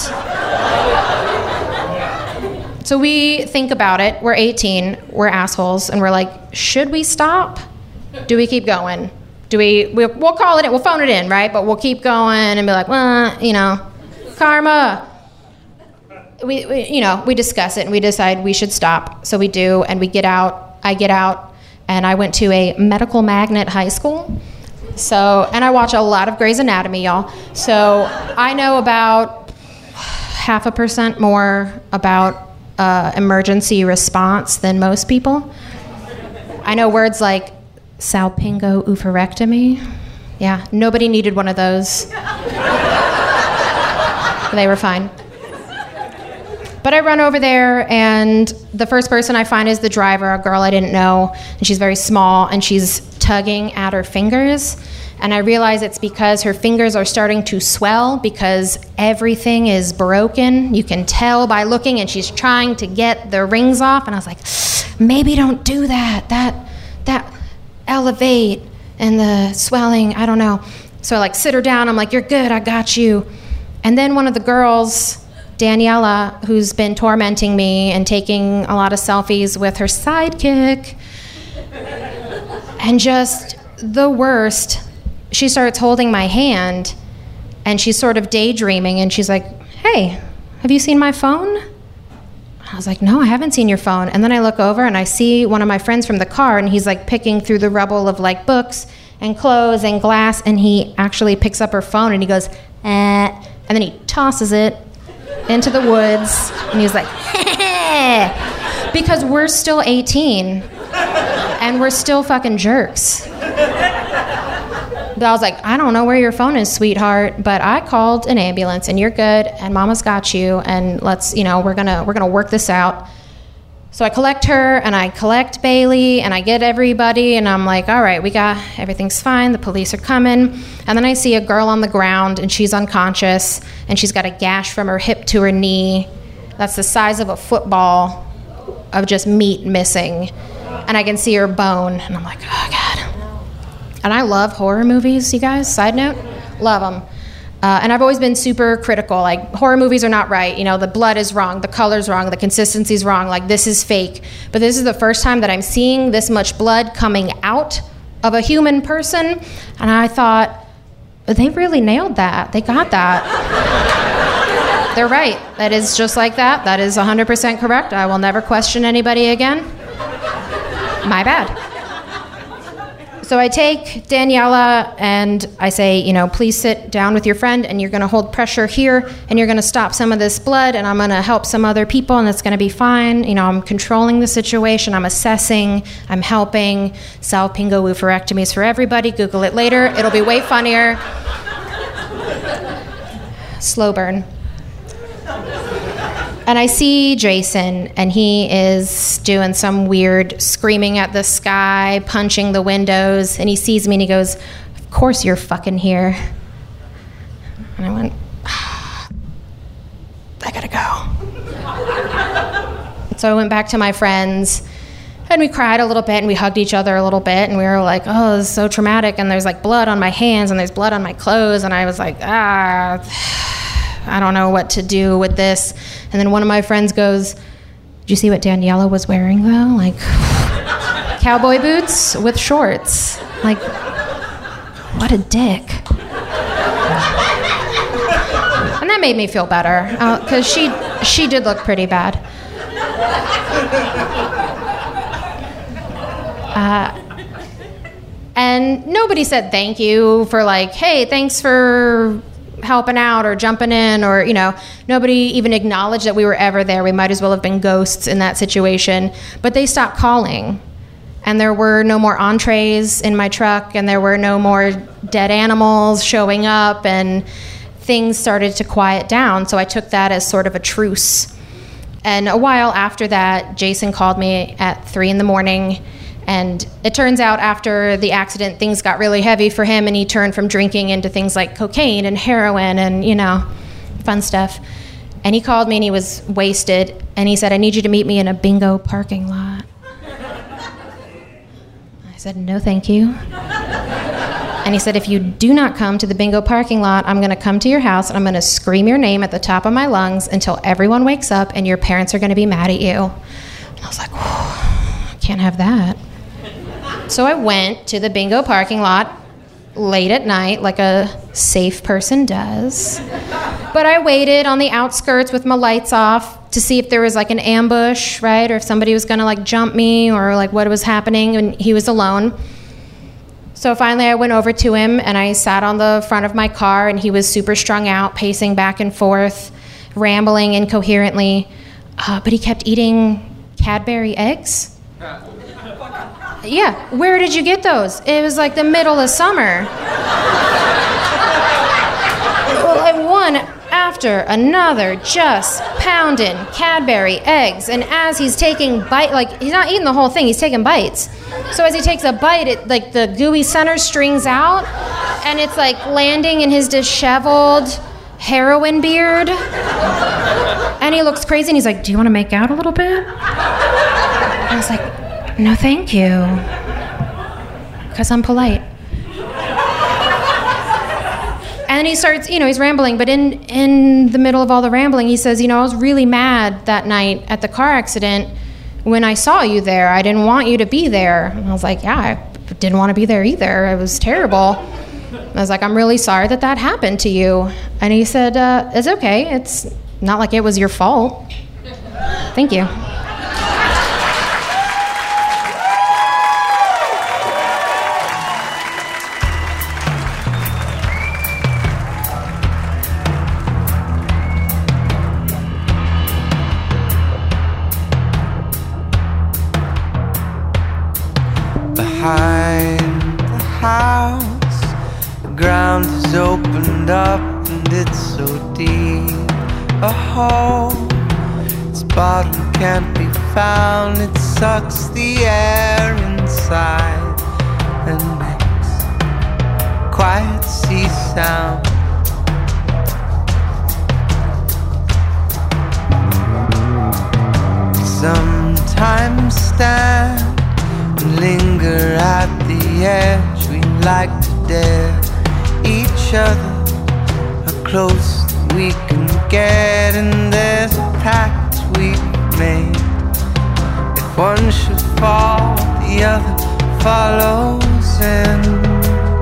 Speaker 10: So we think about it. We're eighteen, we're assholes, and we're like, should we stop? Do we keep going? Do we, we'll, we'll call it, we'll phone it in, right? But we'll keep going and be like, well, you know, karma. We, we, you know, we discuss it and we decide we should stop. So we do, and we get out. I get out, and I went to a medical magnet high school. So, and I watch a lot of Grey's Anatomy, y'all. So I know about half a percent more about uh, emergency response than most people. I know words like salpingo oophorectomy. Yeah, nobody needed one of those. They were fine. But I run over there, and the first person I find is the driver, a girl I didn't know, and she's very small, and she's tugging at her fingers. And I realize it's because her fingers are starting to swell because everything is broken. You can tell by looking, and she's trying to get the rings off. And I was like, maybe don't do that. That, that elevate and the swelling, I don't know. So I like sit her down. I'm like, you're good, I got you. And then one of the girls, Daniela, who's been tormenting me and taking a lot of selfies with her sidekick, and just the worst, she starts holding my hand, and she's sort of daydreaming, and she's like, hey, have you seen my phone? I was like, no, I haven't seen your phone. And then I look over, and I see one of my friends from the car, and he's like picking through the rubble of like books and clothes and glass, and he actually picks up her phone, and he goes, eh, and then he tosses it into the woods, and he's like, heh, because we're still eighteen, and we're still fucking jerks. But I was like, I don't know where your phone is, sweetheart, but I called an ambulance, and you're good, and Mama's got you, and let's, you know, we're gonna we're gonna work this out. So I collect her, and I collect Bailey, and I get everybody, and I'm like, all right, we got, everything's fine, the police are coming. And then I see a girl on the ground, and she's unconscious, and she's got a gash from her hip to her knee that's the size of a football of just meat missing. And I can see her bone, and I'm like, oh, God. And I love horror movies, you guys, side note, love them. Uh, and I've always been super critical, like, horror movies are not right, you know, the blood is wrong, the color's wrong, the consistency's wrong, like, this is fake. But this is the first time that I'm seeing this much blood coming out of a human person, and I thought, they really nailed that, they got that. They're right, that is just like that, that is one hundred percent correct, I will never question anybody again. My bad. So I take Daniela and I say, you know, please sit down with your friend, and you're going to hold pressure here, and you're going to stop some of this blood, and I'm going to help some other people, and it's going to be fine. You know, I'm controlling the situation. I'm assessing. I'm helping. Salpingo-oophorectomies for everybody. Google it later. It'll be way funnier. Slow burn. And I see Jason, and he is doing some weird screaming at the sky, punching the windows, and he sees me and he goes, of course you're fucking here. And I went, ah, I gotta go. So I went back to my friends, and we cried a little bit, and we hugged each other a little bit, and we were like, oh, this is so traumatic, and there's like blood on my hands, and there's blood on my clothes, and I was like, ah, I don't know what to do with this. And then one of my friends goes, did you see what Daniela was wearing though? Like, cowboy boots with shorts. Like, what a dick. And that made me feel better, because uh, she she did look pretty bad. Uh, and nobody said thank you for like, hey, thanks for helping out or jumping in, or, you know, nobody even acknowledged that we were ever there. We might as well have been ghosts in that situation. But they stopped calling, and there were no more entrees in my truck, and there were no more dead animals showing up, and things started to quiet down. So I took that as sort of a truce. And a while after that, Jason called me at three in the morning. And it turns out after the accident, things got really heavy for him, and he turned from drinking into things like cocaine and heroin and, you know, fun stuff. And he called me, and he was wasted, and he said, I need you to meet me in a bingo parking lot. I said, no, thank you. And he said, if you do not come to the bingo parking lot, I'm going to come to your house, and I'm going to scream your name at the top of my lungs until everyone wakes up, and your parents are going to be mad at you. And I was like, I can't have that. So I went to the bingo parking lot late at night, like a safe person does. But I waited on the outskirts with my lights off to see if there was like an ambush, right? Or if somebody was gonna like jump me, or like what was happening, and he was alone. So finally I went over to him, and I sat on the front of my car, and he was super strung out, pacing back and forth, rambling incoherently. Uh, but he kept eating Cadbury eggs. Yeah, where did you get those? It was like the middle of summer. Well, like one after after another, just pounding Cadbury eggs. And as he's taking bite, like he's not eating the whole thing, he's taking bites. So as he takes a bite, it like the gooey center strings out, and it's like landing in his disheveled heroin beard. And he looks crazy, and he's like, "Do you want to make out a little bit?" I was like, "No, thank you," because I'm polite. And he starts, you know, he's rambling, but in, in the middle of all the rambling, he says, "You know, I was really mad that night at the car accident when I saw you there. I didn't want you to be there." And I was like, "Yeah, I didn't want to be there either. It was terrible." I was like, "I'm really sorry that that happened to you." And he said, uh, "It's okay. It's not like it was your fault. Thank you."
Speaker 11: Behind the house, the ground has opened up and it's so deep a hole. Its bottom can't be found, it sucks the air inside and makes quiet sea sound. Sometimes stand and linger at the edge. We like to dare each other how close we can get, and there's a pact we've made. If one should fall, the other follows in.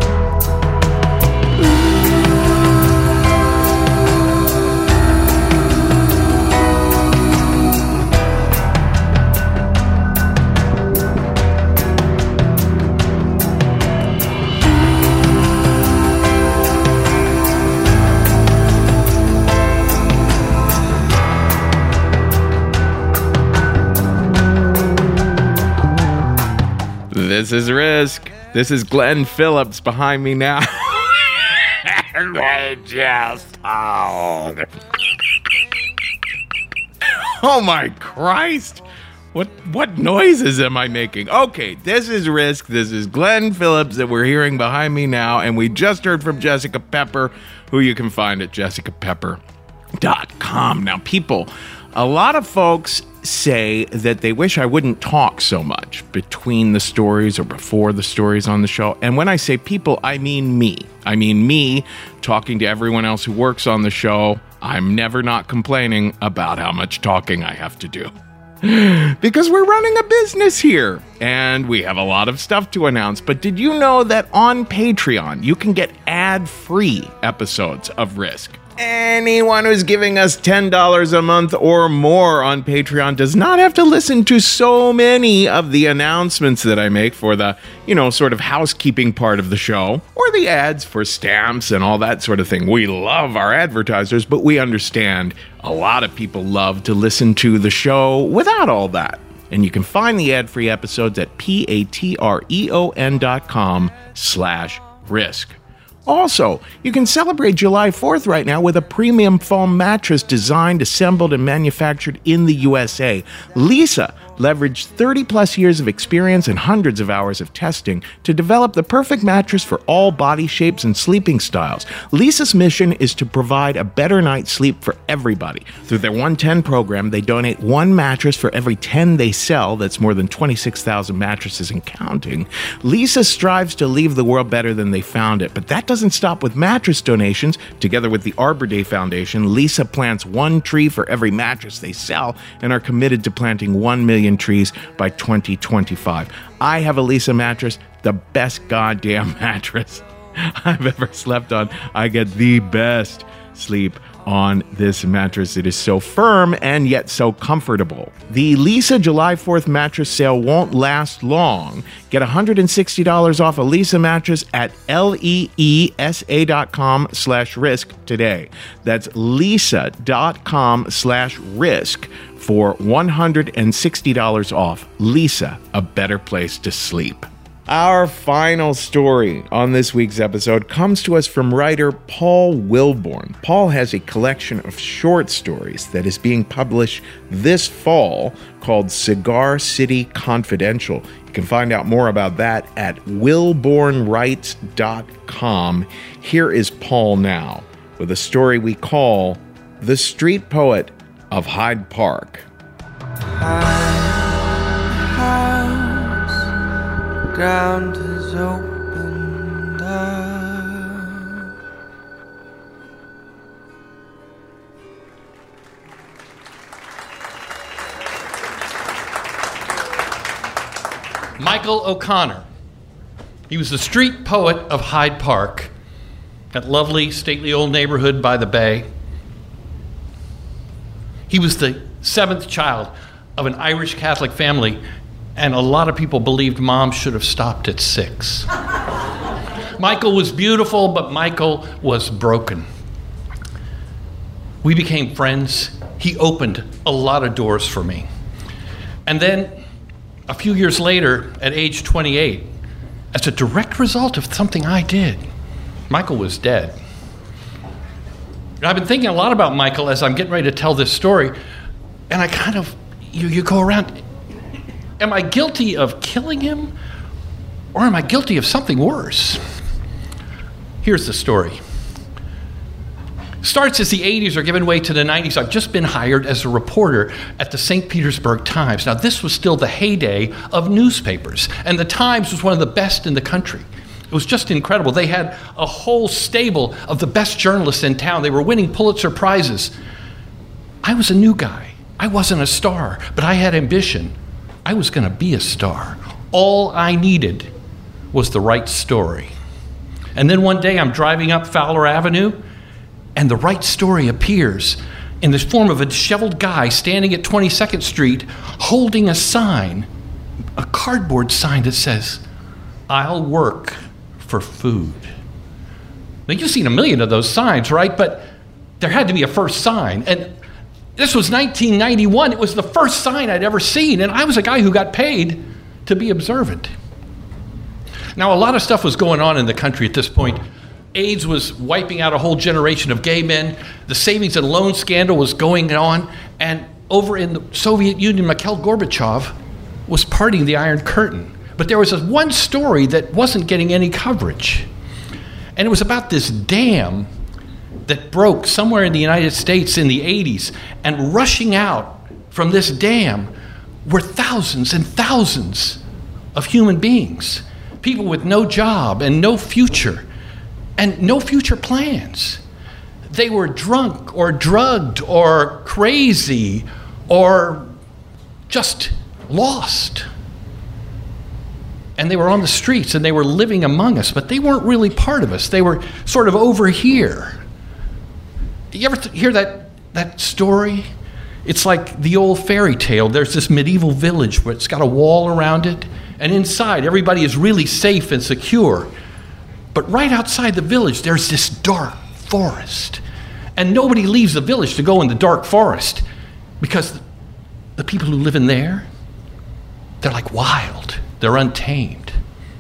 Speaker 4: This is Risk. This is Glenn Phillips behind me now. And I just told. Oh my Christ. What what noises am I making? Okay, this is Risk. This is Glenn Phillips that we're hearing behind me now. And we just heard from Jessica Pepper, who you can find at jessica pepper dot com. Now, people, a lot of folks say that they wish I wouldn't talk so much between the stories or before the stories on the show. And when I say people, I mean me. I mean me talking to everyone else who works on the show. I'm never not complaining about how much talking I have to do. Because we're running a business here and we have a lot of stuff to announce. But did you know that on Patreon, you can get ad-free episodes of Risk? Anyone who's giving us ten dollars a month or more on Patreon does not have to listen to so many of the announcements that I make for the, you know, sort of housekeeping part of the show, or the ads for stamps and all that sort of thing. We love our advertisers, but we understand a lot of people love to listen to the show without all that. And you can find the ad-free episodes at patreon dot com slash risk. Also, you can celebrate July fourth right now with a premium foam mattress designed, assembled, and manufactured in the U S A. Leesa leveraged thirty plus years of experience and hundreds of hours of testing to develop the perfect mattress for all body shapes and sleeping styles. Leesa's mission is to provide a better night's sleep for everybody. Through their one ten program, they donate one mattress for every ten they sell. That's more than twenty-six thousand mattresses and counting. Leesa strives to leave the world better than they found it, but that doesn't stop with mattress donations. Together with the Arbor Day Foundation, Leesa plants one tree for every mattress they sell and are committed to planting one million trees by twenty twenty-five. I have a Leesa mattress, the best goddamn mattress I've ever slept on. I get the best sleep on this mattress. It is so firm and yet so comfortable. The Leesa July fourth mattress sale won't last long. Get one hundred sixty dollars off a Leesa mattress at L-E-E-S-A dot com slash risk today. That's Leesa dot com slash risk for one hundred sixty dollars off. Leesa, a better place to sleep. Our final story on this week's episode comes to us from writer Paul Wilborn. Paul has a collection of short stories that is being published this fall called Cigar City Confidential. You can find out more about that at wilborn writes dot com. Here is Paul now with a story we call The Street Poet of Hyde Park.
Speaker 11: Ground is opened up.
Speaker 12: Michael O'Connor. He was the street poet of Hyde Park, that lovely, stately old neighborhood by the bay. He was the seventh child of an Irish Catholic family, and a lot of people believed mom should have stopped at six. Michael was beautiful, but Michael was broken. We became friends. He opened a lot of doors for me. And then, a few years later, at age twenty-eight, as a direct result of something I did, Michael was dead. And I've been thinking a lot about Michael as I'm getting ready to tell this story, and I kind of, you, you go around, am I guilty of killing him, or am I guilty of something worse? Here's the story. Starts as the eighties are giving way to the nineties. I've just been hired as a reporter at the Saint Petersburg Times. Now, this was still the heyday of newspapers, and the Times was one of the best in the country. It was just incredible. They had a whole stable of the best journalists in town. They were winning Pulitzer Prizes. I was a new guy. I wasn't a star, but I had ambition. I was going to be a star. All I needed was the right story. And then one day I'm driving up Fowler Avenue, and the right story appears in the form of a disheveled guy standing at twenty-second Street holding a sign, a cardboard sign that says, "I'll work for food." Now, you've seen a million of those signs, right? But there had to be a first sign. And this was nineteen ninety-one. It was the first sign I'd ever seen. And I was a guy who got paid to be observant. Now, a lot of stuff was going on in the country at this point. AIDS was wiping out a whole generation of gay men. The savings and loan scandal was going on. And over in the Soviet Union, Mikhail Gorbachev was parting the Iron Curtain. But there was this one story that wasn't getting any coverage. And it was about this dam that broke somewhere in the United States in the eighties. And rushing out from this dam were thousands and thousands of human beings. People with no job and no future and no future plans. They were drunk or drugged or crazy or just lost. And they were on the streets and they were living among us, but they weren't really part of us. They were sort of over here. You ever th- hear that, that story? It's like the old fairy tale. There's this medieval village where it's got a wall around it, and inside everybody is really safe and secure. But right outside the village, there's this dark forest. And nobody leaves the village to go in the dark forest because the people who live in there, they're like wild. They're untamed.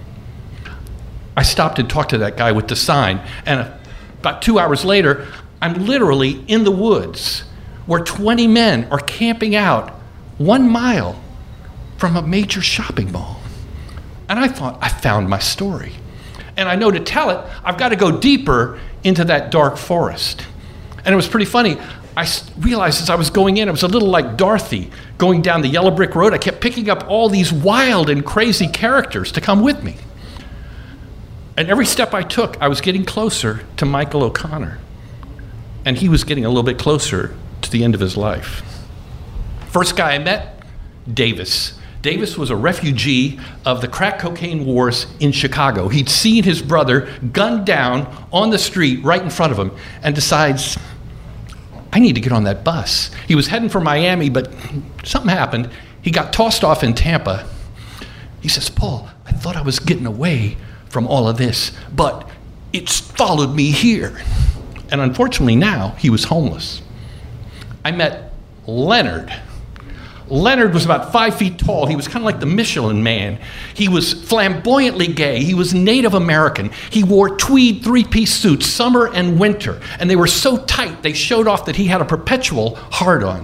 Speaker 12: I stopped and talked to that guy with the sign, and about two hours later, I'm literally in the woods where twenty men are camping out one mile from a major shopping mall. And I thought, I found my story. And I know to tell it, I've got to go deeper into that dark forest. And it was pretty funny. I realized as I was going in, it was a little like Dorothy going down the yellow brick road. I kept picking up all these wild and crazy characters to come with me. And every step I took, I was getting closer to Michael O'Connor. And he was getting a little bit closer to the end of his life. First guy I met, Davis. Davis was a refugee of the crack cocaine wars in Chicago. He'd seen his brother gunned down on the street right in front of him and decides, I need to get on that bus. He was heading for Miami, but something happened. He got tossed off in Tampa. He says, Paul, I thought I was getting away from all of this, but it's followed me here. And unfortunately now, he was homeless. I met Leonard. Leonard was about five feet tall. He was kind of like the Michelin Man. He was flamboyantly gay. He was Native American. He wore tweed three-piece suits summer and winter, and they were so tight they showed off that he had a perpetual hard-on.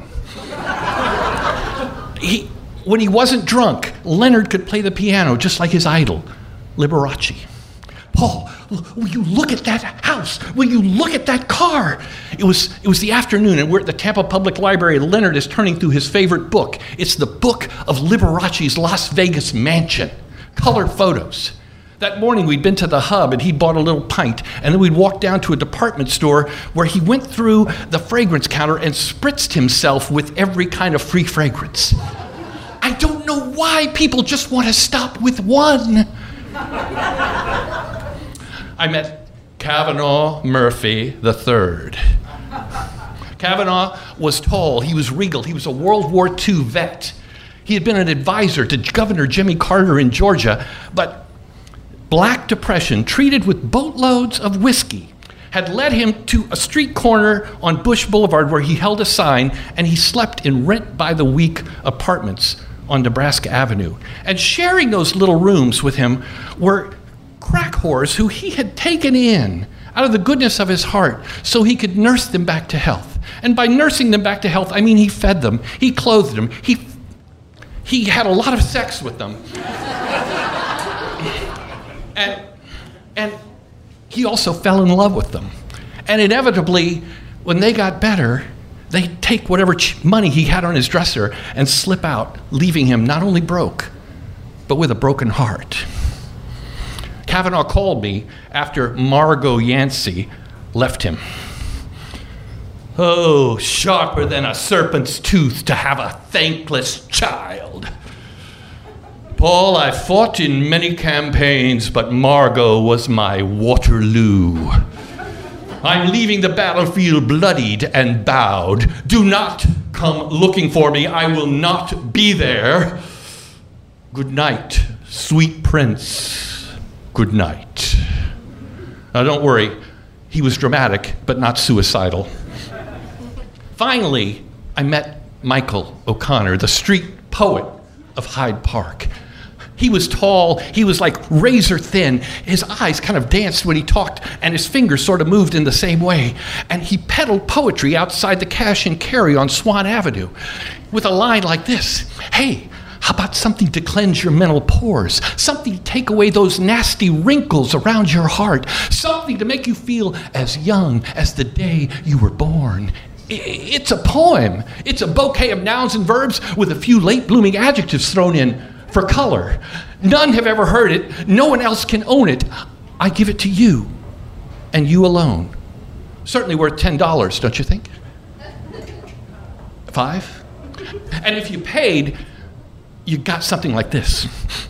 Speaker 12: he, when he wasn't drunk, Leonard could play the piano just like his idol, Liberace. Paul, will you look at that house? Will you look at that car? It was, it was the afternoon, and we're at the Tampa Public Library. Leonard is turning through his favorite book. It's the book of Liberace's Las Vegas mansion, colored photos. That morning, we'd been to the Hub, and he'd bought a little pint, and then we'd walked down to a department store where he went through the fragrance counter and spritzed himself with every kind of free fragrance. I don't know why people just want to stop with one. I met Kavanaugh Murphy the third. Kavanaugh was tall, he was regal, he was a World War Two vet. He had been an advisor to Governor Jimmy Carter in Georgia, but Black Depression, treated with boatloads of whiskey, had led him to a street corner on Bush Boulevard where he held a sign, and he slept in rent-by-the-week apartments on Nebraska Avenue. And sharing those little rooms with him were crack whores who he had taken in out of the goodness of his heart so he could nurse them back to health. And by nursing them back to health, I mean he fed them, he clothed them, he, he had a lot of sex with them. and, and he also fell in love with them. And inevitably, when they got better, they'd take whatever ch- money he had on his dresser and slip out, leaving him not only broke, but with a broken heart. Kavanaugh called me after Margot Yancey left him. Oh, sharper than a serpent's tooth to have a thankless child. Paul, I fought in many campaigns, but Margot was my Waterloo. I'm leaving the battlefield bloodied and bowed. Do not come looking for me. I will not be there. Good night, sweet prince. Good night. Now, don't worry. He was dramatic, but not suicidal. Finally, I met Michael O'Connor, the street poet of Hyde Park. He was tall. He was like razor thin. His eyes kind of danced when he talked, and his fingers sort of moved in the same way. And he peddled poetry outside the Cash and Carry on Swan Avenue with a line like this: hey, how about something to cleanse your mental pores? Something to take away those nasty wrinkles around your heart? Something to make you feel as young as the day you were born? It's a poem. It's a bouquet of nouns and verbs with a few late-blooming adjectives thrown in for color. None have ever heard it. No one else can own it. I give it to you, and you alone. Certainly worth ten dollars, don't you think? Five? And if you paid, you got something like this.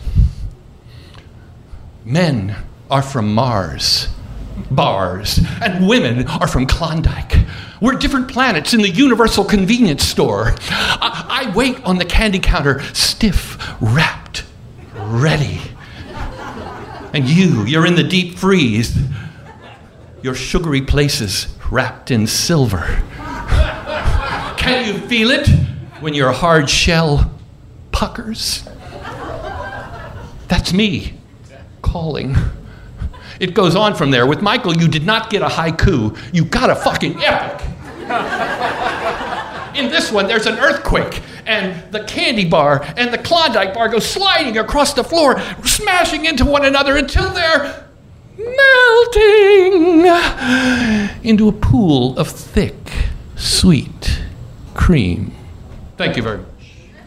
Speaker 12: Men are from Mars, bars, and women are from Klondike. We're different planets in the universal convenience store. I, I wait on the candy counter, stiff, wrapped, ready. And you, you're in the deep freeze. Your sugary places wrapped in silver. Can you feel it when your hard shell puckers? That's me calling. It goes on from there. With Michael, you did not get a haiku. You got a fucking epic. In this one, there's an earthquake, and the candy bar and the Klondike bar go sliding across the floor, smashing into one another until they're melting into a pool of thick, sweet cream. Thank you very much.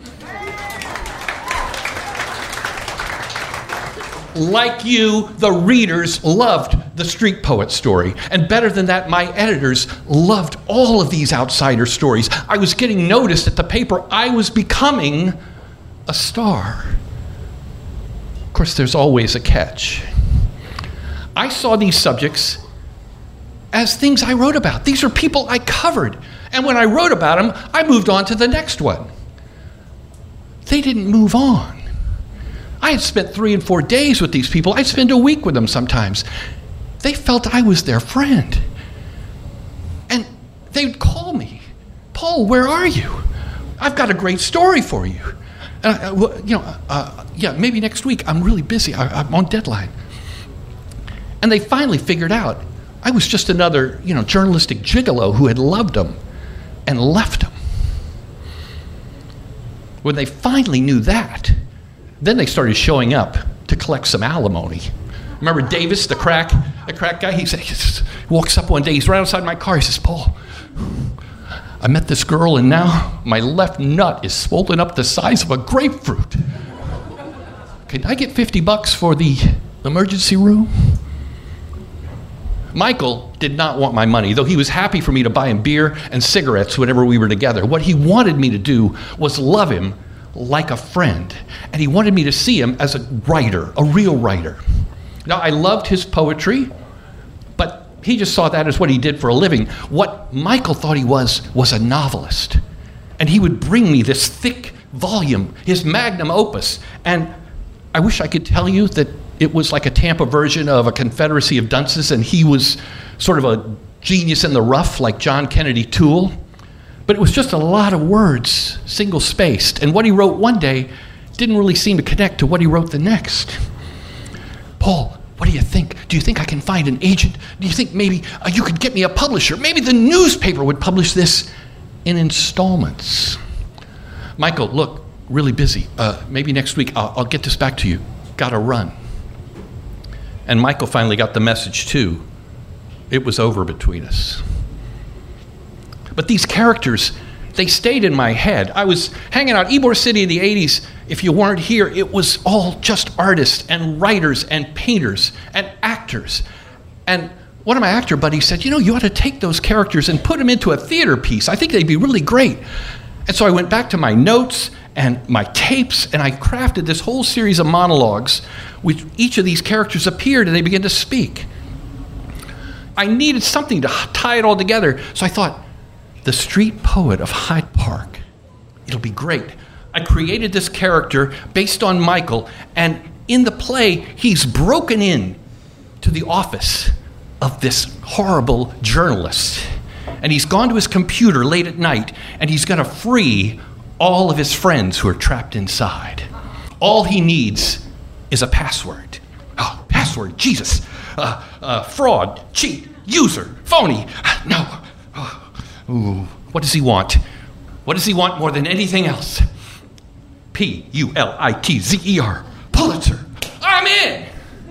Speaker 12: Like you, the readers loved the street poet story. And better than that, my editors loved all of these outsider stories. I was getting noticed at the paper. I was becoming a star. Of course, there's always a catch. I saw these subjects as things I wrote about. These are people I covered. And when I wrote about them, I moved on to the next one. They didn't move on. I had spent three and four days with these people. I'd spend a week with them sometimes. They felt I was their friend. And they'd call me, Paul, where are you? I I've got a great story for you. And I, well, you know, uh, yeah, maybe next week. I'm really busy. I, I'm on deadline. And they finally figured out I was just another, you know, journalistic gigolo who had loved them and left them. When they finally knew that, then they started showing up to collect some alimony. Remember Davis, the crack, the crack guy? He said, he just walks up one day, he's right outside my car. He says, Paul, I met this girl and now my left nut is swollen up the size of a grapefruit. Can I get fifty bucks for the emergency room? Michael did not want my money, though he was happy for me to buy him beer and cigarettes whenever we were together. What he wanted me to do was love him like a friend, and he wanted me to see him as a writer, a real writer. Now, I loved his poetry, but he just saw that as what he did for a living. What Michael thought he was, was a novelist. And he would bring me this thick volume, his magnum opus, and I wish I could tell you that it was like a Tampa version of A Confederacy of Dunces, and he was sort of a genius in the rough like John Kennedy Toole. But it was just a lot of words, single-spaced. And what he wrote one day didn't really seem to connect to what he wrote the next. Paul, what do you think? Do you think I can find an agent? Do you think maybe uh, you could get me a publisher? Maybe the newspaper would publish this in installments. Michael, look, really busy. Uh, maybe next week I'll, I'll get this back to you. Gotta run. And Michael finally got the message too. It was over between us. But these characters, they stayed in my head. I was hanging out Ybor City in the eighties. If you weren't here, it was all just artists and writers and painters and actors. And one of my actor buddies said, you know, you ought to take those characters and put them into a theater piece. I think they'd be really great. And so I went back to my notes and my tapes, and I crafted this whole series of monologues which each of these characters appeared and they began to speak. I needed something to tie it all together, so I thought, the street poet of Hyde Park, it'll be great. I created this character based on Michael, and in the play, he's broken in to the office of this horrible journalist. And he's gone to his computer late at night, and he's going to free all of his friends who are trapped inside. All he needs is a password. Oh, password, Jesus. Uh, uh, fraud, cheat, user, phony. No. Oh, ooh. What does he want? What does he want more than anything else? P U L I T Z E R. Pulitzer. I'm in.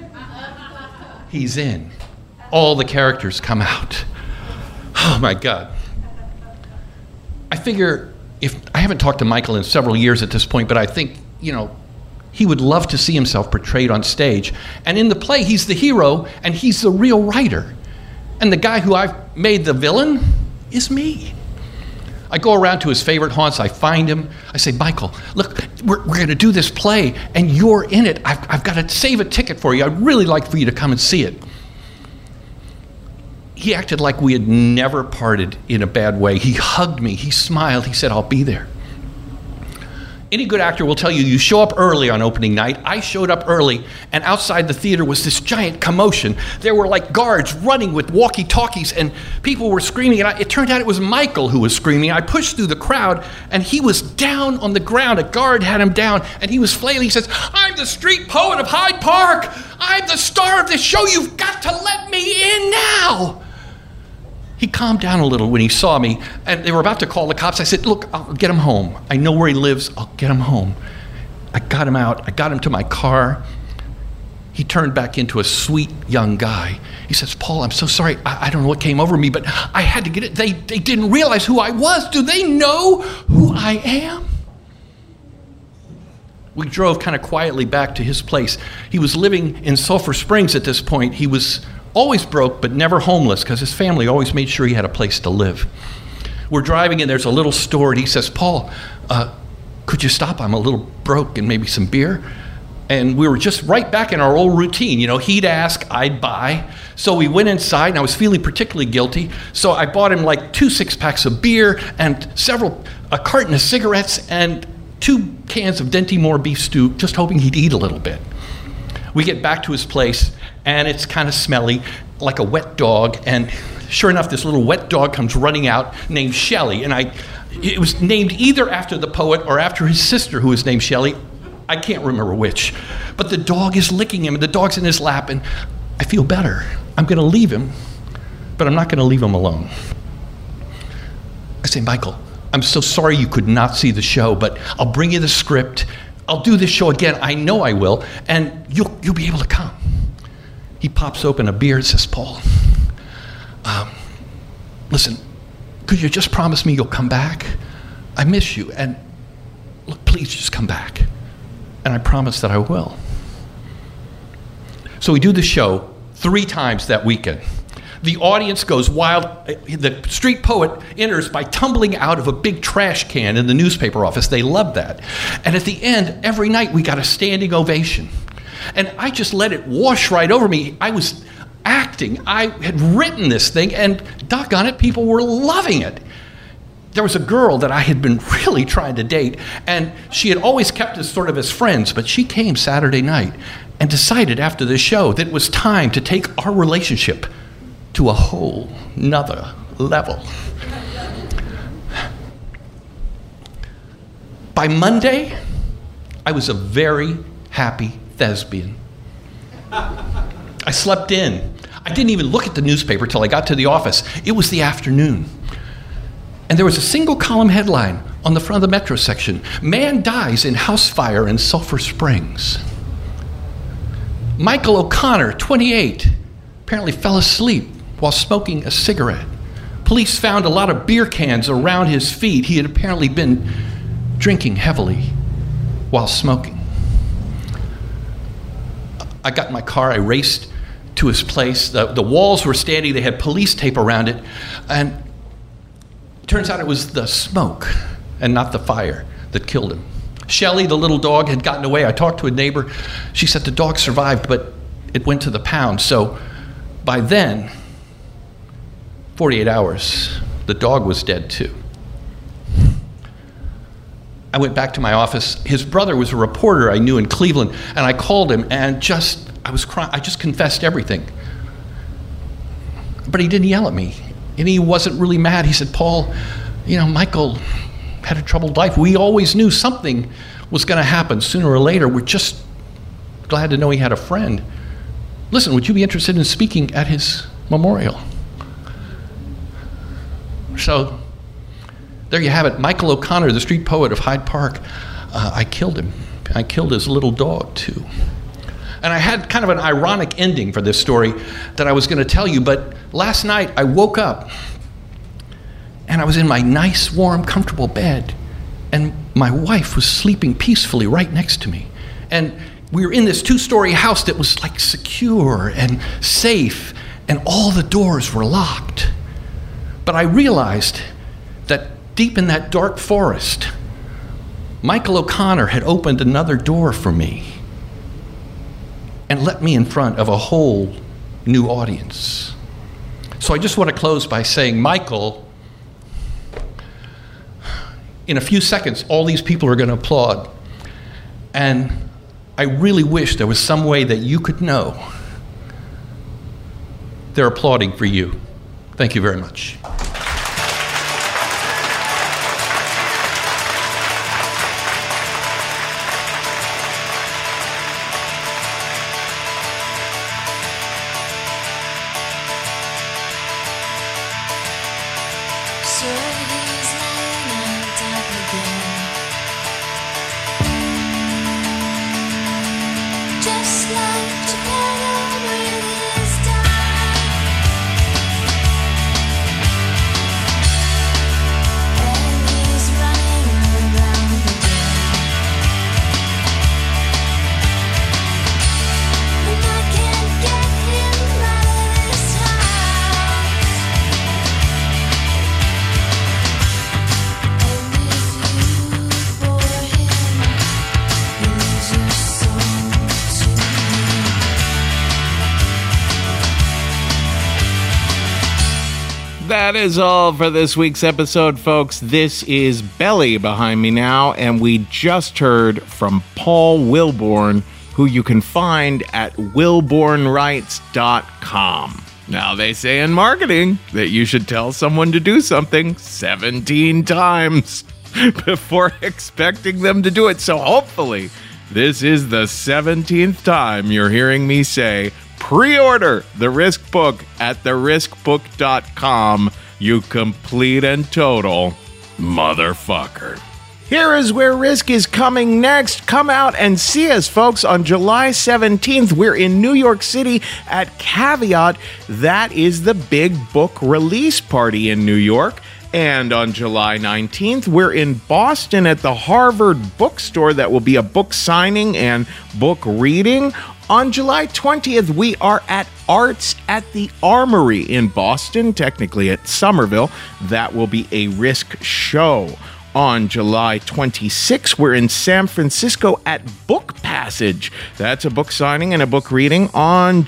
Speaker 12: He's in. All the characters come out. Oh my God. I figure if I haven't talked to Michael in several years at this point, but I think, you know, he would love to see himself portrayed on stage. And in the play, he's the hero and he's the real writer. And the guy who I've made the villain is me. I go around to his favorite haunts. I find him. I say, Michael, look, we're, we're going to do this play and you're in it. I've, I've got to save a ticket for you. I'd really like for you to come and see it. He acted like we had never parted in a bad way. He hugged me. He smiled. He said, I'll be there. Any good actor will tell you, you show up early on opening night. I showed up early, and outside the theater was this giant commotion. There were like guards running with walkie-talkies, and people were screaming. And I, it turned out it was Michael who was screaming. I pushed through the crowd, and he was down on the ground. A guard had him down, and he was flailing. He says, I'm the street poet of Hyde Park. I'm the star of this show. You've got to let me in now. He calmed down a little when he saw me, and they were about to call the cops. I said, look, I'll get him home. I know where he lives. I'll get him home. I got him out. I got him to my car. He turned back into a sweet young guy. He says, Paul, I'm so sorry. I, I don't know what came over me, but I had to get it. They, they didn't realize who I was. Do they know who I am? We drove kind of quietly back to his place. He was living in Sulphur Springs at this point. He was always broke, but never homeless, because his family always made sure he had a place to live. We're driving, and there's a little store, and he says, Paul, uh, could you stop? I'm a little broke, and maybe some beer. And we were just right back in our old routine. You know, he'd ask, I'd buy. So we went inside, and I was feeling particularly guilty. So I bought him like two six-packs of beer and several, a carton of cigarettes and two cans of Dinty Moore beef stew, just hoping he'd eat a little bit. We get back to his place, and it's kind of smelly, like a wet dog. And sure enough, this little wet dog comes running out named Shelly. And I, It was named either after the poet or after his sister, who was named Shelley. I can't remember which. But the dog is licking him, and the dog's in his lap, and I feel better. I'm going to leave him, but I'm not going to leave him alone. I say, Michael, I'm so sorry you could not see the show, but I'll bring you the script. I'll do this show again. I know I will, and you'll you'll be able to come. He pops open a beer and says, Paul, um, listen, could you just promise me you'll come back? I miss you, and look, please just come back. And I promise that I will. So we do the show three times that weekend. The audience goes wild. The street poet enters by tumbling out of a big trash can in the newspaper office. They love that. And at the end, every night we got a standing ovation. And I just let it wash right over me. I was acting. I had written this thing, and doggone it, people were loving it. There was a girl that I had been really trying to date, and she had always kept us sort of as friends, but she came Saturday night and decided after the show that it was time to take our relationship to a whole nother level. By Monday, I was a very happy thespian. I slept in. I didn't even look at the newspaper till I got to the office. It was the afternoon. And there was a single column headline on the front of the Metro section. Man dies in house fire in Sulphur Springs. Michael O'Connor, twenty-eight, apparently fell asleep while smoking a cigarette. Police found a lot of beer cans around his feet. He had apparently been drinking heavily while smoking. I got in my car, I raced to his place. The, the walls were standing, they had police tape around it, and it turns out it was the smoke and not the fire that killed him. Shelley, the little dog, had gotten away. I talked to a neighbor. She said the dog survived, but it went to the pound. So by then, forty-eight hours, the dog was dead too. I went back to my office. His brother was a reporter I knew in Cleveland, and I called him and just, I was crying. I just confessed everything. But he didn't yell at me. And he wasn't really mad. He said, Paul, you know, Michael had a troubled life. We always knew something was going to happen sooner or later. We're just glad to know he had a friend. Listen, would you be interested in speaking at his memorial? So there you have it. Michael O'Connor, the street poet of Hyde Park. Uh, I killed him. I killed his little dog, too. And I had kind of an ironic ending for this story that I was going to tell you, but last night I woke up and I was in my nice, warm, comfortable bed, and my wife was sleeping peacefully right next to me. And we were in this two-story house that was like secure and safe, and all the doors were locked. But I realized that deep in that dark forest, Michael O'Connor had opened another door for me and let me in front of a whole new audience. So I just want to close by saying, Michael, in a few seconds, all these people are going to applaud. And I really wish there was some way that you could know they're applauding for you. Thank you very much.
Speaker 4: That is all for this week's episode, folks. This is Belly behind me now, and we just heard from Paul Wilborn, who you can find at wilborn writes dot com. Now, they say in marketing that you should tell someone to do something seventeen times before expecting them to do it. So hopefully, this is the seventeenth time you're hearing me say, pre-order The Risk Book at the risk book dot com, you complete and total motherfucker. Here is where Risk is coming next. Come out and see us, folks, on July seventeenth. We're in New York City at Caveat. That is the big book release party in New York. And on July nineteenth, we're in Boston at the Harvard Bookstore. That will be a book signing and book reading. On July twentieth, we are at Arts at the Armory in Boston, technically at Somerville. That will be a Risk show. On July twenty-sixth, we're in San Francisco at Book Passage. That's a book signing and a book reading. On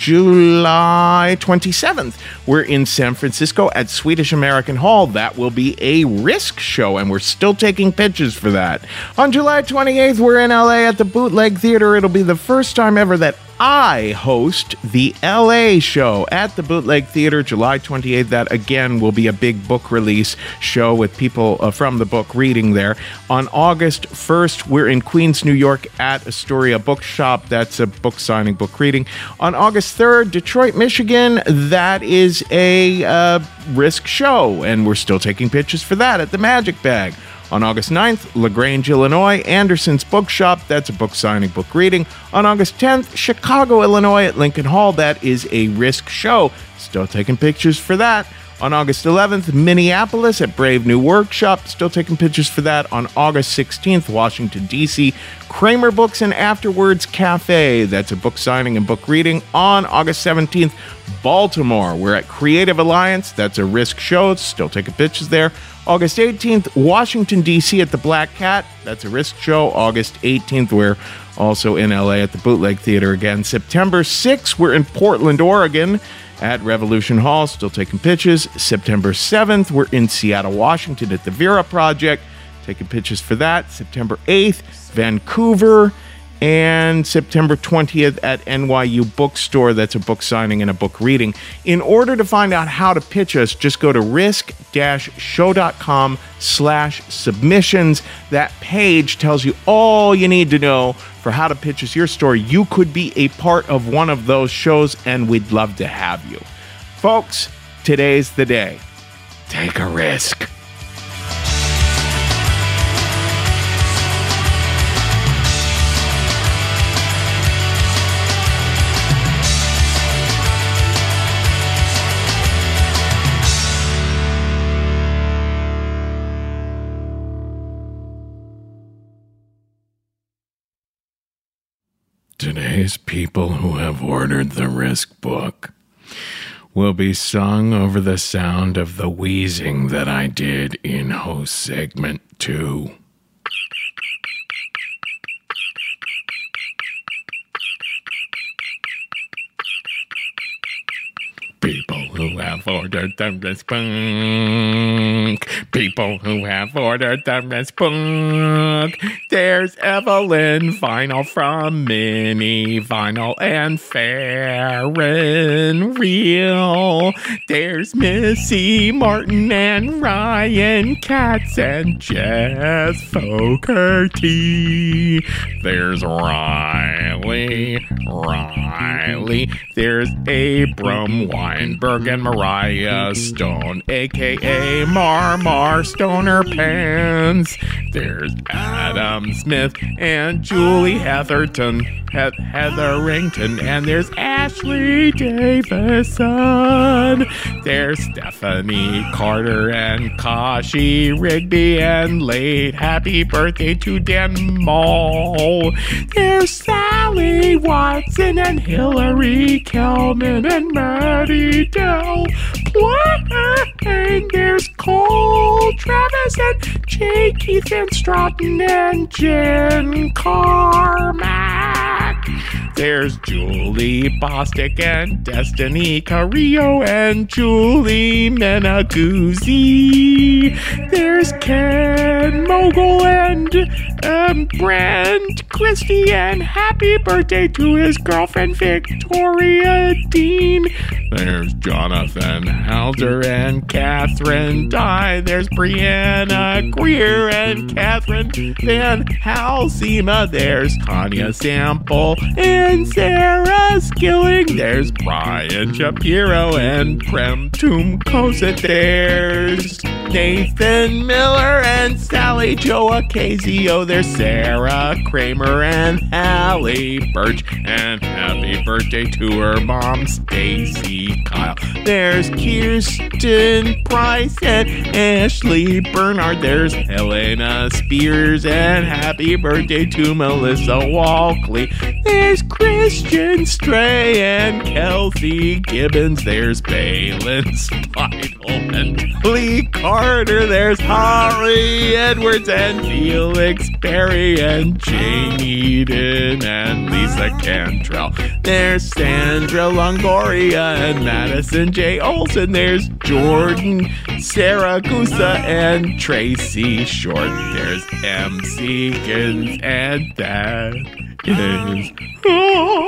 Speaker 4: July twenty-seventh, we're in San Francisco at Swedish American Hall. That will be a Risk show, and we're still taking pictures for that. On July twenty-eighth, we're in L A at the Bootleg Theater. It'll be the first time ever that I host the L A show at the Bootleg Theater, July twenty-eighth. That, again, will be a big book release show with people uh, from the book reading there. On August first, we're in Queens, New York at Astoria Bookshop. That's a book signing, book reading. On August third, Detroit, Michigan. That is a uh, Risk show, and we're still taking pictures for that at the Magic Bag. On August ninth, LaGrange, Illinois, Anderson's Bookshop. That's a book signing, book reading. On August tenth, Chicago, Illinois at Lincoln Hall. That is a Risk show. Still taking pictures for that. On August eleventh, Minneapolis at Brave New Workshop. Still taking pictures for that. On August sixteenth, Washington, D C, Kramer Books and Afterwards Cafe. That's a book signing and book reading. On August seventeenth, Baltimore. We're at Creative Alliance. That's a Risk show. Still taking pictures there. August eighteenth, Washington, D C at the Black Cat. That's a Risk show. August eighteenth, we're also in L A at the Bootleg Theater again. September sixth, we're in Portland, Oregon at Revolution Hall. Still taking pictures. September seventh, we're in Seattle, Washington at the Vera Project. Taking pictures for that. September eighth, Vancouver. And September twentieth at N Y U Bookstore. That's a book signing and a book reading. In order to find out how to pitch us, just go to risk-show.com slash submissions. That page tells you all you need to know for how to pitch us your story. You could be a part of one of those shows, and we'd love to have you. Folks, today's the day. Take a risk. Today's people who have ordered the Risk book will be sung over the sound of the wheezing that I did in host segment two. People who have ordered the Risk book. People who have ordered the Risk book. There's Evelyn Vinyl from Mini Vinyl and Farron Real. There's Missy Martin and Ryan Katz and Jess Fogarty. There's Riley, Riley. There's Abram Weinberg and Mariah Stone, a k a. Marmar Stoner Pants. There's Adam Smith and Julie Heatherton, he- Heatherington. And there's Ashley Davison. There's Stephanie Carter and Kashi Rigby. And late happy birthday to Dan Mall. There's Sally Watson and Hillary Kelman and Maddie Dell. And there's Cole Travis and Jay Keith and Stratton and Jen Carmack. There's Julie Bostic and Destiny Carrillo and Julie Menaguzzi. There's Ken Mogul and um, Brent Christie, and happy birthday to his girlfriend Victoria Dean. There's Jonathan Halder and Catherine Dye. There's Brianna Greer and Catherine Van Halsema. There's Tanya Sample and Sarah Skilling. There's Brian Shapiro and Prem Tumkosit. There's Nathan Miller and Sally Jo Ocasio. There's Sarah Kramer and Hallie Birch. And happy birthday to her mom, Stacy Kyle. There's Kirsten Price and Ashley Bernard. There's Helena Spears and happy birthday to Melissa Walkley. There's Christian Stray and Kelsey Gibbons. There's Balin Speidel and Lee Carter. There's Holly Edwards and Felix Berry and Jane Eden and Lisa Cantrell. There's Sandra Longoria and Madison J. Olson. There's Jordan Saragusa and Tracy Short. There's M. Seekins, and that is all.